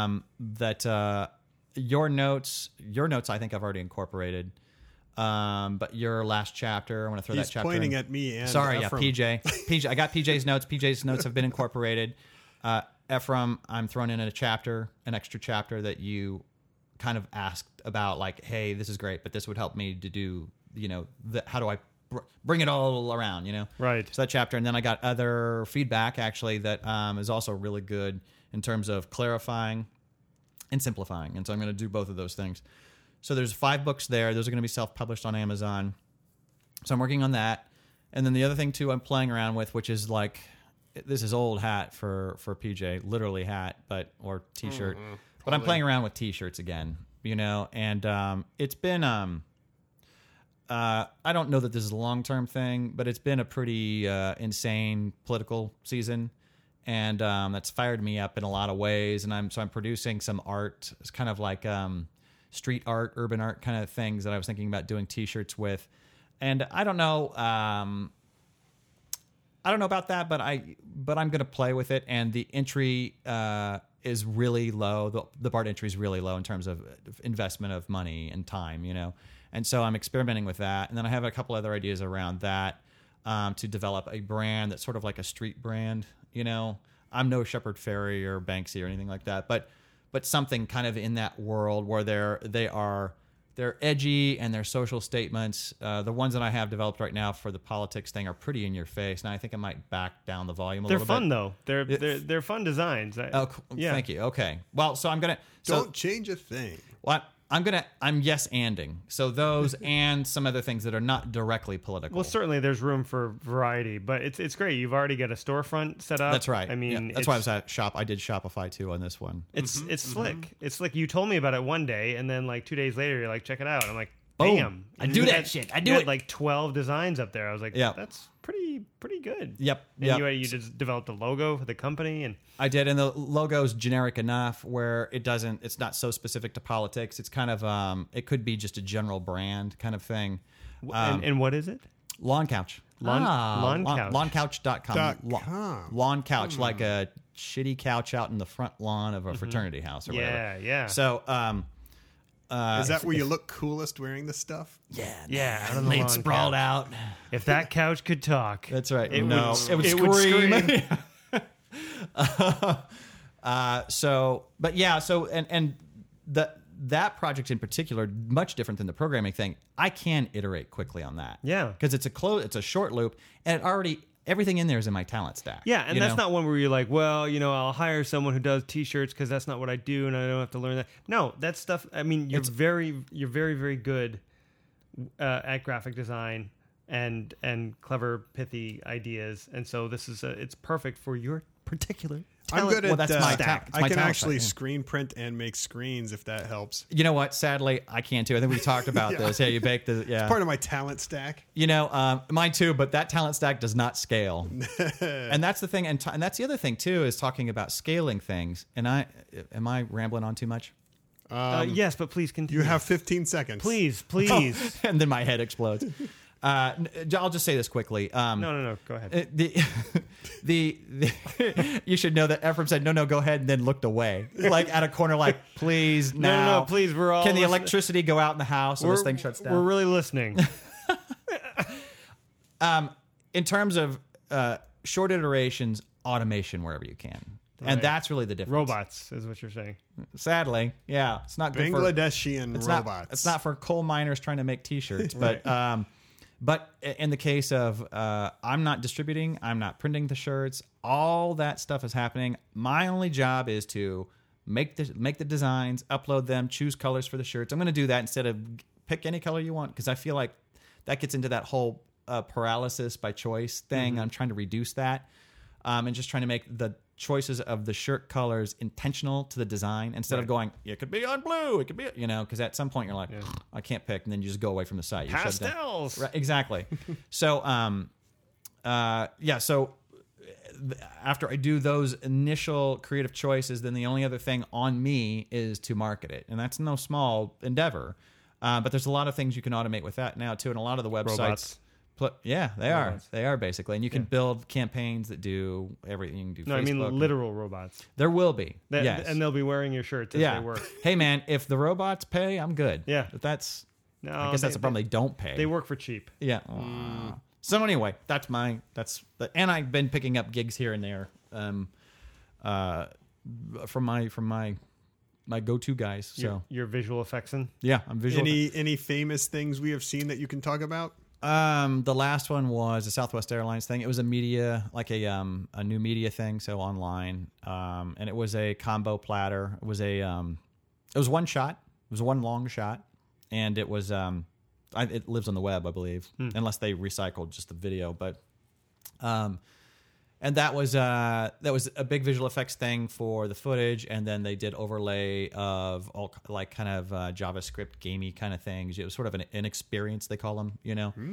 that your notes I think I've already incorporated. But your last chapter, I want to throw that chapter pointing in. At me and sorry, Ephraim. yeah, PJ. I got PJ's notes. PJ's notes have been incorporated. Ephraim, I'm throwing in an extra chapter that you kind of asked about, like, hey, this is great, but this would help me to do, you know, how do I bring it all around, you know? Right. So that chapter, and then I got other feedback actually that is also really good in terms of clarifying and simplifying, and so I'm going to do both of those things. So there's 5 books there. Those are going to be self-published on Amazon. So I'm working on that. And then the other thing, too, I'm playing around with, which is like, this is old hat for PJ, literally hat, or T-shirt. But I'm playing around with T-shirts again, you know, and it's been, I don't know that this is a long-term thing, but it's been a pretty insane political season. And that's fired me up in a lot of ways. And I'm producing some art. It's kind of like... street art, urban art kind of things that I was thinking about doing T-shirts with. And I don't know about that, but I'm going to play with it. And the entry is really low. The BART entry is really low in terms of investment of money and time, you know. And so I'm experimenting with that. And then I have a couple other ideas around that to develop a brand that's sort of like a street brand, you know. I'm no Shepard Fairey or Banksy or anything like that, but something kind of in that world where they're edgy and their social statements. The ones that I have developed right now for the politics thing are pretty in your face. Now I think I might back down the volume a little bit. They're fun though. They're fun designs. Oh, yeah. Thank you. Okay. Well, so I'm gonna don't change a thing. What? I'm yes-anding. So those and some other things that are not directly political. Well, certainly there's room for variety, but it's great. You've already got a storefront set up. That's right. I mean, that's why I was at Shop. I did Shopify too on this one. It's slick. It's slick. You told me about it one day, and then like 2 days later, you're like, check it out. I'm like, bam! I do that shit. I do you it. had like 12 designs up there. I was like, yeah, that's pretty good. Yep. And you just developed a logo for the company, and I did, and the logo's generic enough where it's not so specific to politics. It's kind of it could be just a general brand kind of thing. And what is it? Lawn Couch. Lawn Couch. Lawncouch.com. Lawn Couch, like a shitty couch out in the front lawn of a fraternity house or whatever. Yeah. So is that where you look coolest wearing this stuff? Yeah. Out on the laid lawn sprawled couch. out. If that couch could talk, that's right. It would scream. scream. So, but yeah. So and that project in particular, much different than the programming thing. I can iterate quickly on that. Yeah. Because it's a short loop, and everything in there is in my talent stack. Yeah, and that's know? not one where you're like, well, I'll hire someone who does T-shirts because that's not what I do, and I don't have to learn that. No, that stuff. I mean, you're very, very good at graphic design and clever, pithy ideas, and so this is it's perfect for your particular. I'm good at that's my stack. I can actually screen print and make screens if that helps. You know what? Sadly, I can't too. I think we talked about this. Yeah, you bake the It's part of my talent stack. Mine too. But that talent stack does not scale, and that's the thing. And that's the other thing too is talking about scaling things. And am I rambling on too much? Yes, but please continue. You have 15 seconds. Please. And then my head explodes. I'll just say this quickly. No. Go ahead. You should know that Ephraim said no, go ahead, and then looked away, like at a corner, like please now. No, please. We're all. Can the electricity go out in the house so this thing shuts down? We're really listening. In terms of short iterations, automation wherever you can, and that's really the difference. Robots is what you're saying. Sadly, yeah, it's not good Bangladeshian for robots. It's not for coal miners trying to make T-shirts, but. But in the case of I'm not distributing, I'm not printing the shirts, all that stuff is happening. My only job is to make the designs, upload them, choose colors for the shirts. I'm going to do that instead of pick any color you want, because I feel like that gets into that whole paralysis by choice thing. Mm-hmm. I'm trying to reduce that and just trying to make the choices of the shirt colors intentional to the design instead of going, it could be on blue, it could be, because at some point you're like, I can't pick, and then you just go away from the site. You shut down. Pastels. Right, exactly. So, so after I do those initial creative choices, then the only other thing on me is to market it. And that's no small endeavor. But there's a lot of things you can automate with that now too. And a lot of the websites. Robots. Yeah, they are. They are basically, and you can build campaigns that do everything. You can do. No, Facebook. I mean literal robots. There will be. Yes, and they'll be wearing your shirts as they work. Hey, man, if the robots pay, I'm good. Yeah, but that's. No, I guess that's the problem. They don't pay. They work for cheap. Yeah. So anyway, and I've been picking up gigs here and there, from my go-to guys. So your visual effects in. Yeah, I'm visual. Any famous things we have seen that you can talk about? The last one was a Southwest Airlines thing. It was a media, like a new media thing, so online. And it was a combo platter. It was one shot. It was one long shot, and it was it lives on the web, I believe, unless they recycled just the video. But and that was a big visual effects thing for the footage, and then they did overlay of all like kind of JavaScript gamey kind of things. It was sort of an experience, they call them,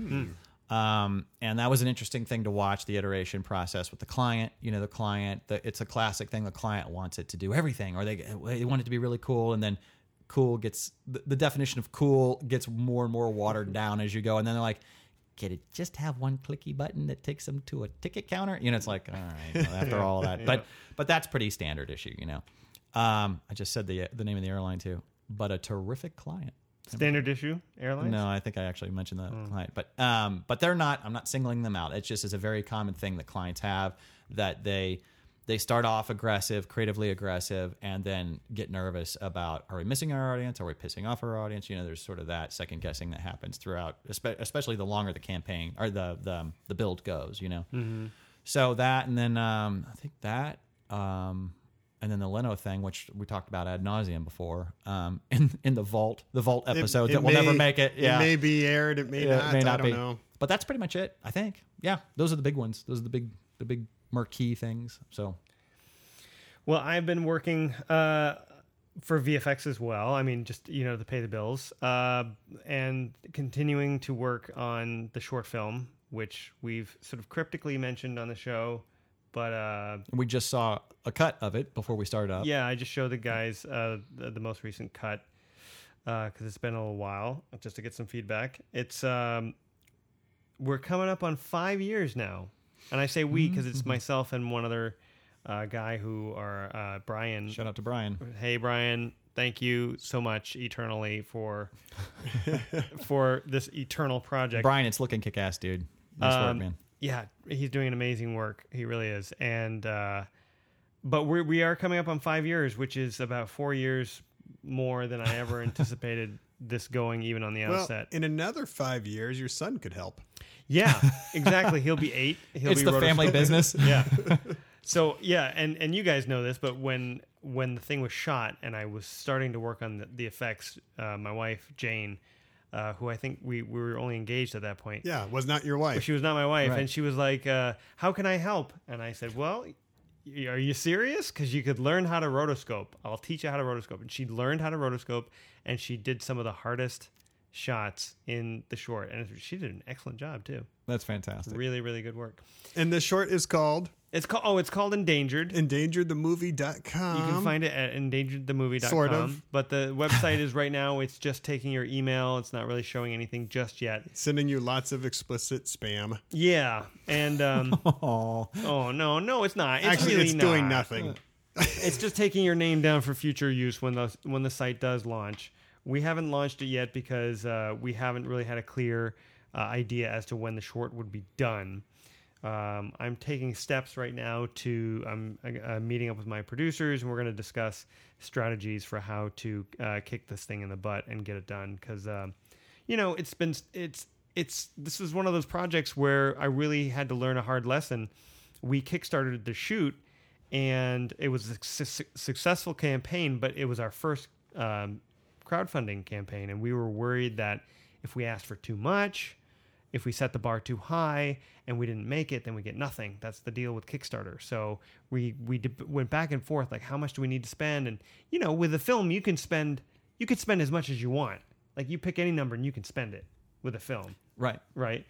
and that was an interesting thing to watch, the iteration process with the client. It's a classic thing. The client wants it to do everything, or they want it to be really cool, and then cool gets the definition of cool gets more and more watered down as you go, and then they're like, could it just have one clicky button that takes them to a ticket counter? It's like, all right, after all that. But that's pretty standard issue, I just said the name of the airline too. But a terrific client. Standard issue airlines? No, I think I actually mentioned the client. But they're not, I'm not singling them out. It's just a very common thing that clients have, that they start off aggressive, creatively aggressive, and then get nervous about, are we missing our audience? Are we pissing off our audience? There's sort of that second guessing that happens throughout, especially the longer the campaign or the build goes, Mm-hmm. So that, and then I think that, and then the Leno thing, which we talked about ad nauseum before, in the Vault episode that will never make it. Yeah. It may be aired, it may not. I don't know. But that's pretty much it, I think. Yeah, those are the big ones. Those are the big marquee things. So, well, I've been working for VFX as well. I mean, just to pay the bills, and continuing to work on the short film, which we've sort of cryptically mentioned on the show, but we just saw a cut of it before we started up. Yeah, I just showed the guys the most recent cut because it's been a little while, just to get some feedback. It's we're coming up on 5 years now. And I say we because it's myself and one other guy who are Brian. Shout out to Brian. Hey, Brian. Thank you so much eternally for this eternal project. Brian, it's looking kick-ass, dude. Nice work, man. Yeah, he's doing amazing work. He really is. And but we are coming up on 5 years, which is about 4 years more than I ever anticipated this going, even on the Well, outset. in another 5 years, your son could help. Yeah, exactly. He'll be 8. It's the family business. Yeah. So yeah, and you guys know this, but when the thing was shot and I was starting to work on the effects, my wife Jane, who I think we were only engaged at that point. Yeah, was not your wife. She was not my wife, Right. and she was like, "How can I help?" And I said, "Well, are you serious? Because you could learn how to rotoscope. I'll teach you how to rotoscope." And she learned how to rotoscope, and she did some of the hardest shots in the short, and she did an excellent job too. That's fantastic. Really, really good work. And the short is called It's called Endangered. EndangeredTheMovie.com. You can find it at endangeredthemovie.com. Sort of. But the website is right now, it's just taking your email. It's not really showing anything just yet. Sending you lots of explicit spam. Yeah. And, Oh, oh, no, it's not. It's Actually, really it's doing not. nothing. It's just taking your name down for future use when the site does launch. We haven't launched it yet because we haven't really had a clear idea as to when the short would be done. I'm taking steps right now I'm meeting up with my producers, and we're going to discuss strategies for how to kick this thing in the butt and get it done. Because this was one of those projects where I really had to learn a hard lesson. We kickstarted the shoot, and it was a successful campaign, but it was our first crowdfunding campaign, and we were worried that if we asked for too much, if we set the bar too high and we didn't make it, then we get nothing. That's the deal with Kickstarter. So we went back and forth, like, how much do we need to spend? And with a film, you could spend as much as you want. Like, you pick any number and you can spend it with a film. right. Right.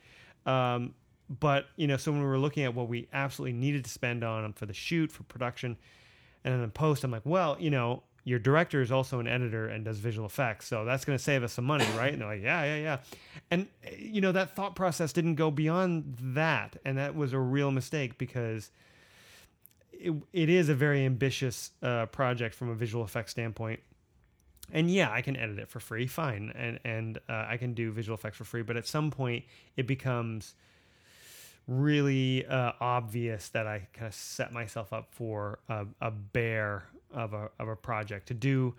But so when we were looking at what we absolutely needed to spend on for the shoot, for production, and then in post, I'm like, well, your director is also an editor and does visual effects, so that's going to save us some money, right? And they're like, yeah. And, that thought process didn't go beyond that, and that was a real mistake because it is a very ambitious project from a visual effects standpoint. And yeah, I can edit it for free, fine, and I can do visual effects for free, but at some point it becomes really obvious that I kind of set myself up for a bear of a project to do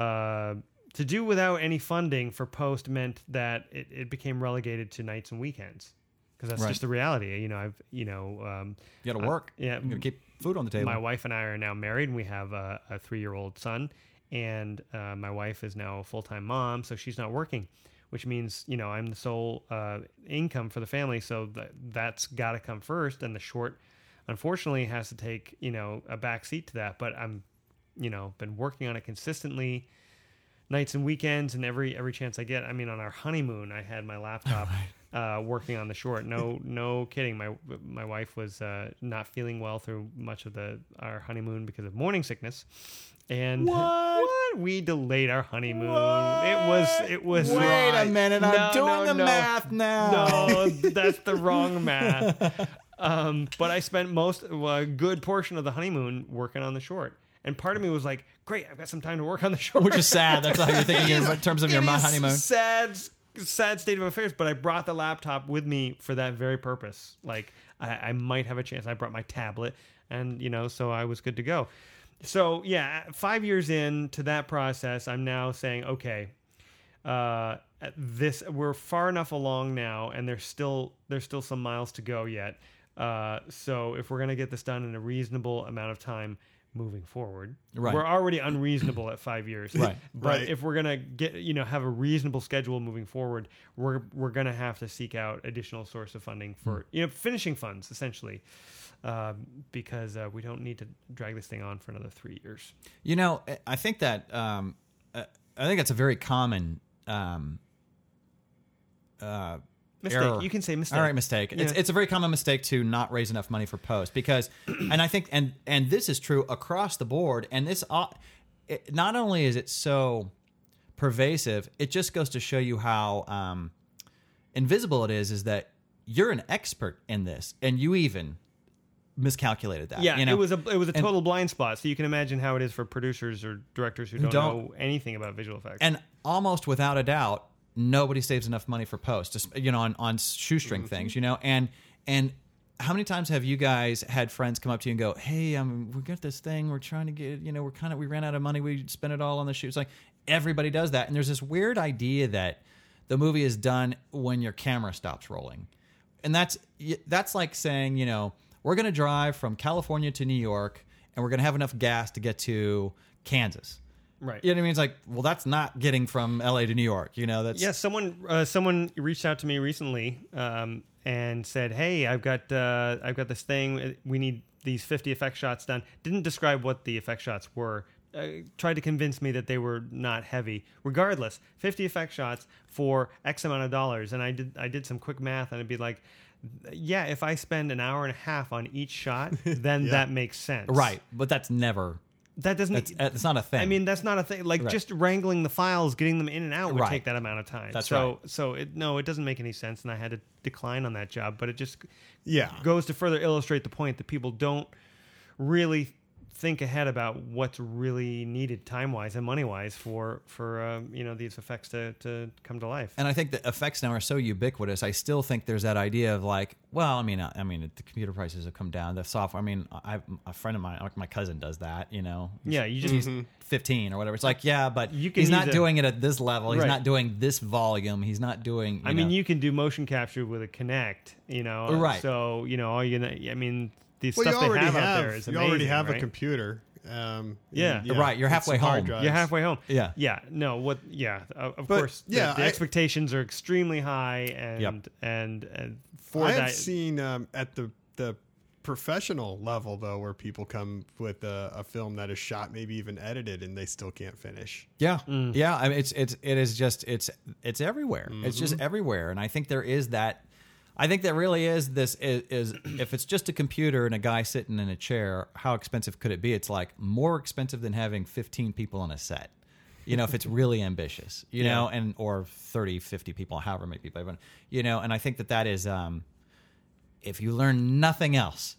without any funding for post meant that it became relegated to nights and weekends, because that's Right. just the reality. You got to work. yeah, You got to keep food on the table. my wife and I are now married, and we have a 3-year-old son, and my wife is now a full-time mom, so she's not working, which means I'm the sole income for the family, so that's got to come first, and the short unfortunately has to take a back seat to that. But I'm been working on it consistently, nights and weekends, and every chance I get. I mean, on our honeymoon, I had my laptop working on the short. No kidding. My wife was not feeling well through much of our honeymoon because of morning sickness, and what? We delayed our honeymoon. It was. Wait a minute, I'm doing the no. math now. No, that's the wrong math. But I spent a good portion of the honeymoon working on the short. And part of me was like, great, I've got some time to work on the short. Which is sad. That's how you're thinking in terms of your honeymoon. Sad state of affairs, but I brought the laptop with me for that very purpose. Like, I might have a chance. I brought my tablet, and, so I was good to go. So, yeah, 5 years into that process, I'm now saying, okay, we're far enough along now, and there's still some miles to go yet. So if we're going to get this done in a reasonable amount of time moving forward, Right. we're already unreasonable at 5 years. Right. But Right. if we're going to get, have a reasonable schedule moving forward, we're going to have to seek out additional source of funding for, finishing funds, essentially, because we don't need to drag this thing on for another 3 years. I think that that's a very common Mistake. error. You can say mistake. All right, mistake. Yeah. It's a very common mistake to not raise enough money for post because, and I think, and this is true across the board. And this, not only is it so pervasive, it just goes to show you how invisible it is that you're an expert in this, and you even miscalculated that. Yeah, it was a total blind spot. So you can imagine how it is for producers or directors who don't know anything about visual effects. And almost without a doubt, nobody saves enough money for post, just, on shoestring things, and how many times have you guys had friends come up to you and go, "Hey, we got this thing. We're trying to get, we ran out of money. We spent it all on the shoot." It's like everybody does that, and there's this weird idea that the movie is done when your camera stops rolling, and that's like saying, we're going to drive from California to New York, and we're going to have enough gas to get to Kansas. Right. You know what I mean? It's like, well, that's not getting from LA to New York. That's Someone reached out to me recently and said, "Hey, I've got this thing. We need these 50 effect shots done." Didn't describe what the effect shots were. Tried to convince me that they were not heavy. Regardless, 50 effect shots for X amount of dollars, and I did some quick math, and it'd be like, yeah, if I spend an hour and a half on each shot, then that makes sense. Right, but that's never. That doesn't. It's not a thing. I mean, that's not a thing. Like just wrangling the files, getting them in and out would take that amount of time. That's right. So it doesn't make any sense, and I had to decline on that job. But it just Yeah. goes to further illustrate the point that people don't really think ahead about what's really needed time-wise and money-wise for these effects to come to life. And I think the effects now are so ubiquitous. I still think there's that idea of like, well, I mean, the computer prices have come down. The software. I mean, a friend of mine, like my cousin, does that. Yeah, you just he's 15 or whatever. It's like, yeah, but You can he's not use doing it at this level. He's Right. not doing this volume. He's not doing. I mean, you can do motion capture with a Kinect. Right. So all you're gonna. I mean, the Well, stuff they have out there is you amazing. already have right? a computer. Yeah. Right, you're halfway some hard home. drives. You're halfway home. Yeah. Yeah. No. What? Yeah. Of But, course. yeah, The expectations are extremely high, and Yep. and for I that. have seen at the professional level though, where people come with a film that is shot, maybe even edited, and they still can't finish. Yeah, yeah. I mean, it is just it's everywhere. It's just everywhere, and I think there is that. I think that really is this is if it's just a computer and a guy sitting in a chair, how expensive could it be? It's like more expensive than having 15 people on a set. If it's really ambitious, know, and or 30, 50 people, however many people, and I think that is if you learn nothing else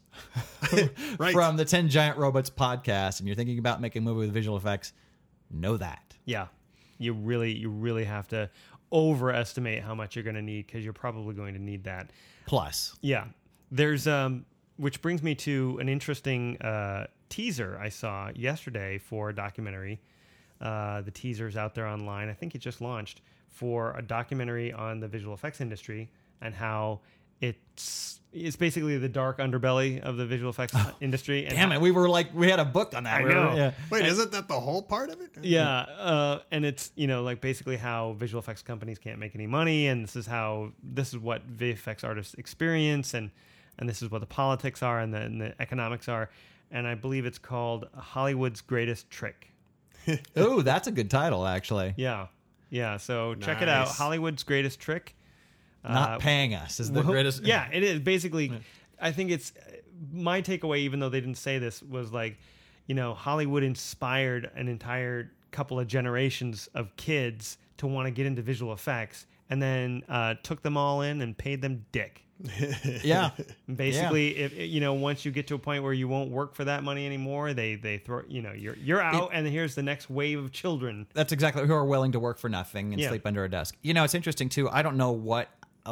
Right. from the 10 Giant Robots podcast and you're thinking about making a movie with visual effects, know that. Yeah. You really have to overestimate how much you're going to need, because you're probably going to need that. Plus. Yeah. There's which brings me to an interesting teaser I saw yesterday for a documentary. The teaser's out there online. I think it just launched for a documentary on the visual effects industry and how it's basically the dark underbelly of the visual effects industry. And Damn it, we had a book on that. I know. Yeah. Wait, isn't that the whole part of it? Yeah, and it's like basically how visual effects companies can't make any money, and this is what VFX artists experience, and this is what the politics are and the economics are, and I believe it's called Hollywood's Greatest Trick. Oh, that's a good title, actually. Yeah. So check it out, Nice. Hollywood's Greatest Trick. Not paying us is the Well, greatest. Yeah, it is basically. I think it's my takeaway, even though they didn't say this, was like, Hollywood inspired an entire couple of generations of kids to want to get into visual effects, and then took them all in and paid them dick. Yeah. Basically, if once you get to a point where you won't work for that money anymore, they throw you're out, and here's the next wave of children. That's exactly who are willing to work for nothing and Yeah. sleep under a desk. It's interesting too. I don't know what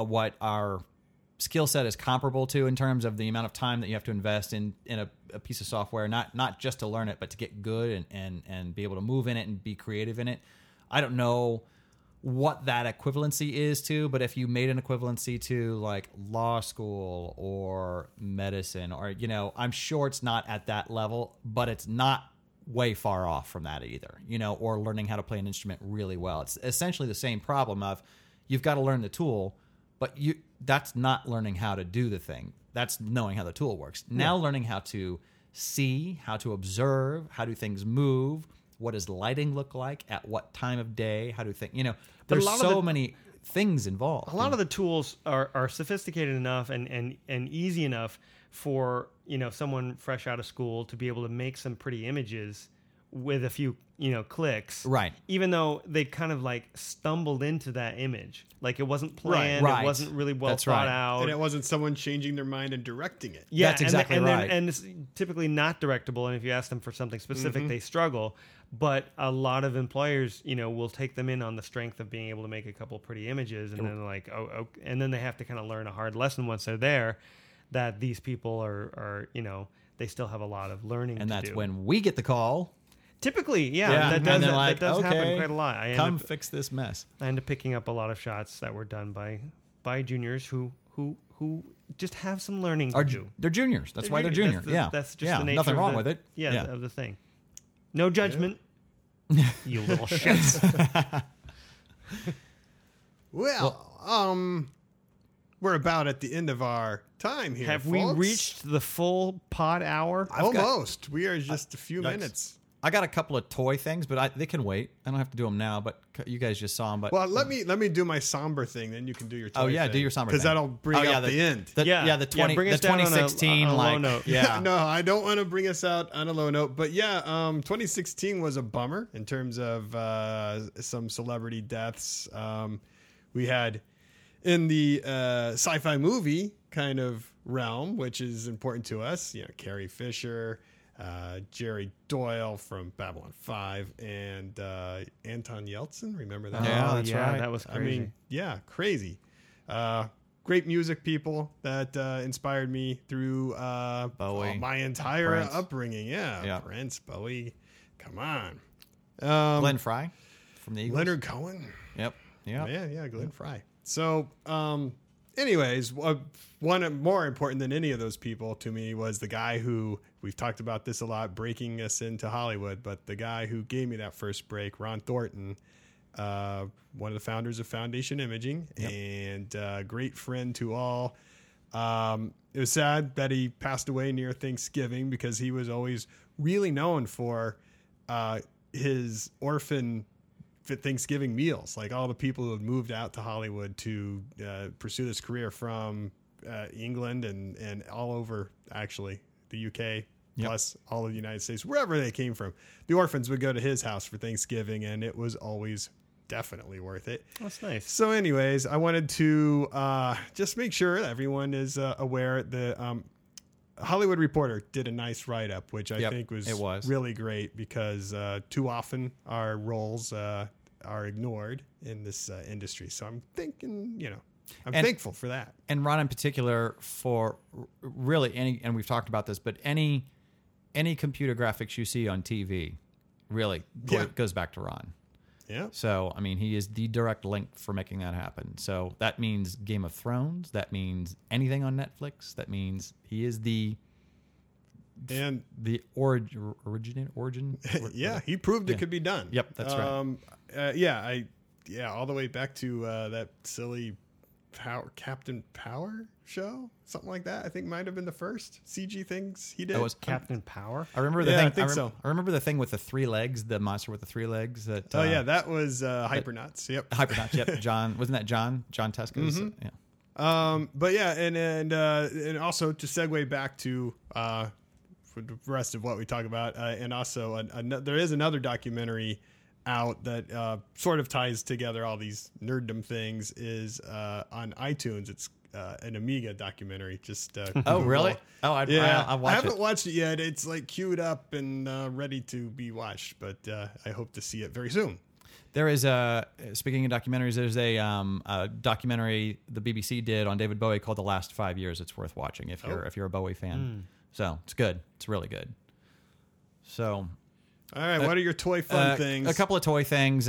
our skill set is comparable to in terms of the amount of time that you have to invest in a piece of software, not just to learn it, but to get good and be able to move in it and be creative in it. I don't know what that equivalency is to, but if you made an equivalency to like law school or medicine or, I'm sure it's not at that level, but it's not way far off from that either, or learning how to play an instrument really well. It's essentially the same problem of you've got to learn the tool, but that's not learning how to do the thing. That's knowing how the tool works. Now learning how to see, how to observe, how do things move, what does lighting look like, at what time of day, how do things, there's so many things involved. A lot of the tools are sophisticated enough and easy enough for someone fresh out of school to be able to make some pretty images with a few clicks, Right. Even though they kind of like stumbled into that image, like it wasn't planned, Right. it wasn't really well That's thought right. out, And it wasn't someone changing their mind and directing it. yeah, That's exactly right. And it's typically not directable. And if you ask them for something specific, they struggle. But a lot of employers, will take them in on the strength of being able to make a couple pretty images, and then like, and then they have to kind of learn a hard lesson once they're there. that these people are they still have a lot of learning And to that's do. when we get the call. Typically, And that they're does, like, that does happen okay, quite a lot. Come fix this mess. I end up picking up a lot of shots that were done by juniors who just have some learning to do. They're juniors. That's why they're junior. That's just the nature. Nothing of wrong the, with it. Yeah, of the thing. No judgment. You little shits. Well, we're about at the end of our time here. Have folks. we reached the full pod hour? Almost. We are just a few Nice. minutes. I got a couple of toy things, but they can wait. I don't have to do them now. But you guys just saw them. But Well, let me do my somber thing, then you can do your toy oh yeah, thing, do your somber because thing. that'll bring up the end. The 2016 on a low like note. yeah. No, I don't want to bring us out on a low note, but 2016 was a bummer in terms of some celebrity deaths. We had in the sci-fi movie kind of realm, which is important to us. Carrie Fisher, Jerry Doyle from Babylon 5, and Anton Yeltsin. Remember that? Yeah, that's right. That was crazy. Crazy. Great music people that inspired me through Bowie, my entire Prince. upbringing. Yeah. Prince, Bowie. Come on. Glenn Fry from the Eagles. Leonard Cohen. Yep. Yeah, Glenn Fry. So, anyways, one more important than any of those people to me was the guy who, we've talked about this a lot, breaking us into Hollywood, but the guy who gave me that first break, Ron Thornton, one of the founders of Foundation Imaging, and a great friend to all. It was sad that he passed away near Thanksgiving because he was always really known for his orphan Thanksgiving meals. Like all the people who had moved out to Hollywood to pursue this career from England and all over, actually, the UK, plus all of the United States, wherever they came from. The orphans would go to his house for Thanksgiving, and it was always definitely worth it. That's nice. So anyways, I wanted to just make sure everyone is aware. The Hollywood Reporter did a nice write-up, which I think was really great because too often our roles are ignored in this industry. So I'm thinking, I'm thankful for that. And Ron in particular for really and we've talked about this, but any computer graphics you see on TV really goes back to Ron. Yeah. So, I mean, he is the direct link for making that happen. So that means Game of Thrones. That means anything on Netflix. That means he is the origin. Yeah, he proved it could be done. Yep, that's right. All the way back to that silly Captain Power show, something like that. I think might have been the first CG things he did. That was Captain Power. I remember the Yeah, thing. I think so. I remember the thing with the 3 legs, the monster with the 3 legs. That that was Hypernauts. Yep, Hypernauts. Yep, John wasn't that John Tesco's? Mm-hmm. Yeah. But yeah, and also to segue back to for the rest of what we talk about, and also there is another documentary out that sort of ties together all these nerddom things is on iTunes. It's an Amiga documentary. Just Oh, Google. really? Oh, I'll watch I haven't it. watched it yet. It's like queued up and ready to be watched, but I hope to see it very soon. There is speaking of documentaries, there's a documentary the BBC did on David Bowie called "The Last 5 Years." It's worth watching if you're a Bowie fan. So it's good. It's really good. So, all right, what are your toy fun things? A couple of toy things.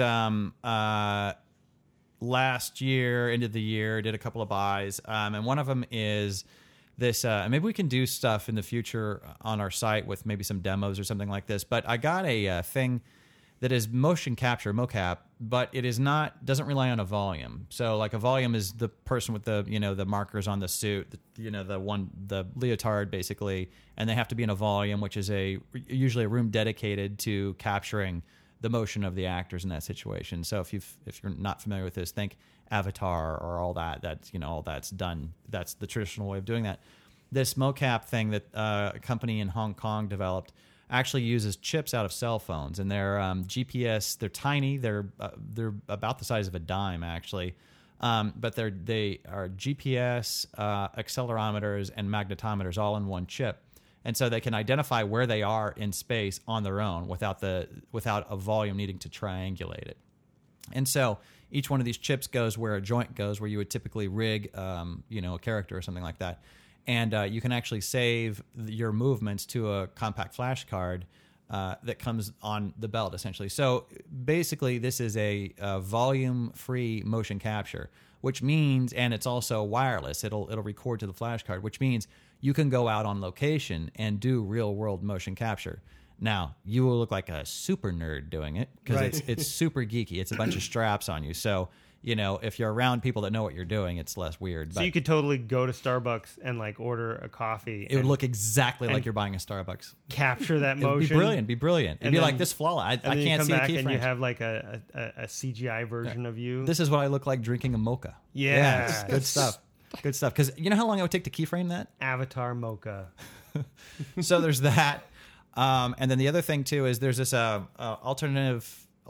Last year, end of the year, did a couple of buys, and one of them is this. Maybe we can do stuff in the future on our site with maybe some demos or something like this. But I got a thing that is motion capture, mocap, but it is not, doesn't rely on a volume. So like a volume is the person with the, the markers on the suit, the leotard basically, and they have to be in a volume, which is usually a room dedicated to capturing the motion of the actors in that situation. So if you're not familiar with this, think Avatar or all that. That's all that's done. That's the traditional way of doing that. This mocap thing that a company in Hong Kong developed actually uses chips out of cell phones, and they're GPS. They're tiny. They're about the size of a dime actually, but they are GPS, accelerometers, and magnetometers all in one chip. And so they can identify where they are in space on their own without a volume needing to triangulate it. And so each one of these chips goes where a joint goes, where you would typically rig, a character or something like that. And you can actually save your movements to a compact flash card that comes on the belt, essentially. So basically, this is a volume-free motion capture, which means, and it's also wireless. It'll record to the flash card, which means you can go out on location and do real-world motion capture. Now, you will look like a super nerd doing it because it's super geeky. It's a bunch of straps on you. So, if you're around people that know what you're doing, it's less weird. So you could totally go to Starbucks and order a coffee. It would look exactly like you're buying a Starbucks. Capture that motion. It'd be brilliant. It'd be like this flawless. I can't see a keyframe. And you have a CGI version of you. This is what I look like drinking a mocha. Yeah. Good stuff. Good stuff. Because you know how long it would take to keyframe that? Avatar mocha. So there's that. And then the other thing too is there's this alternate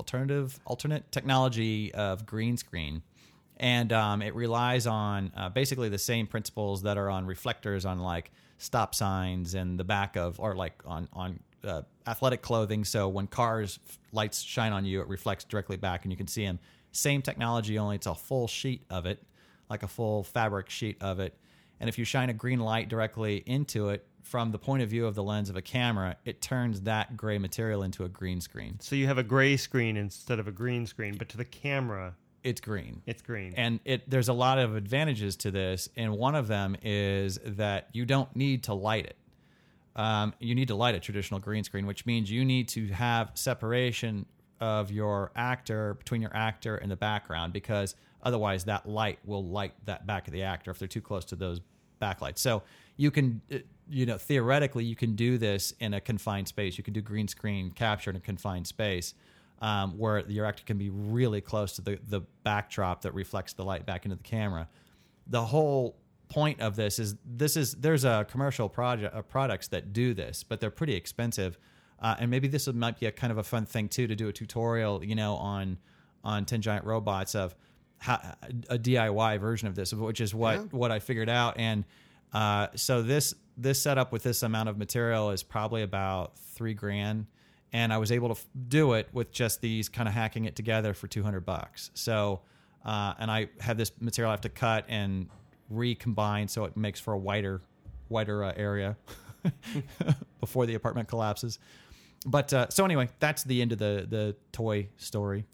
technology of green screen, and it relies on basically the same principles that are on reflectors on stop signs and the back of, or on athletic clothing. So when cars lights shine on you, it reflects directly back and you can see them. Same technology, only it's a full sheet of it, like a full fabric sheet of it. And if you shine a green light directly into it, from the point of view of the lens of a camera, it turns that gray material into a green screen. So you have a gray screen instead of a green screen, but to the camera, it's green. It's green. And there's a lot of advantages to this, and one of them is that you don't need to light it. You need to light a traditional green screen, which means you need to have separation of your actor, between your actor and the background, because otherwise that light will light that back of the actor if they're too close to those backlights. So you can, theoretically, you can do this in a confined space. You can do green screen capture in a confined space where your actor can be really close to the backdrop that reflects the light back into the camera. The whole point of this is there's a commercial products that do this, but they're pretty expensive. And maybe this might be a kind of a fun thing too, to do a tutorial, on 10 Giant Robots of a DIY version of this, which is what I figured out. And so this setup with this amount of material is probably about $3,000, and I was able to do it with just these, kind of hacking it together for $200. So and I have this material I have to cut and recombine so it makes for a wider area before the apartment collapses. But so anyway, that's the end of the toy story.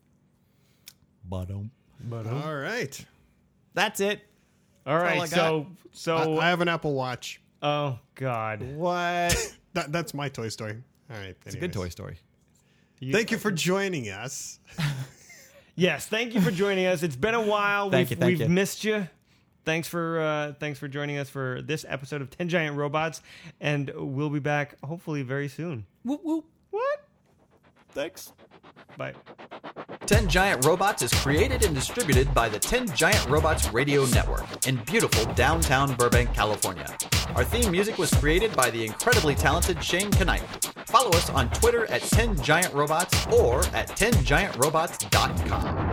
All right. That's it. All right. So I have an Apple Watch. Oh God. What? That's my Toy Story. All right. It's a good Toy Story. Thank you for joining us. Yes, thank you for joining us. It's been a while. Thank you. We've missed you. Thanks for joining us for this episode of 10 Giant Robots, and we'll be back hopefully very soon. Whoop whoop. What? Thanks. Bye. 10 Giant Robots is created and distributed by the 10 Giant Robots Radio Network in beautiful downtown Burbank, California. Our theme music was created by the incredibly talented Shane Knight. Follow us on Twitter at 10 Giant Robots or at 10giantrobots.com.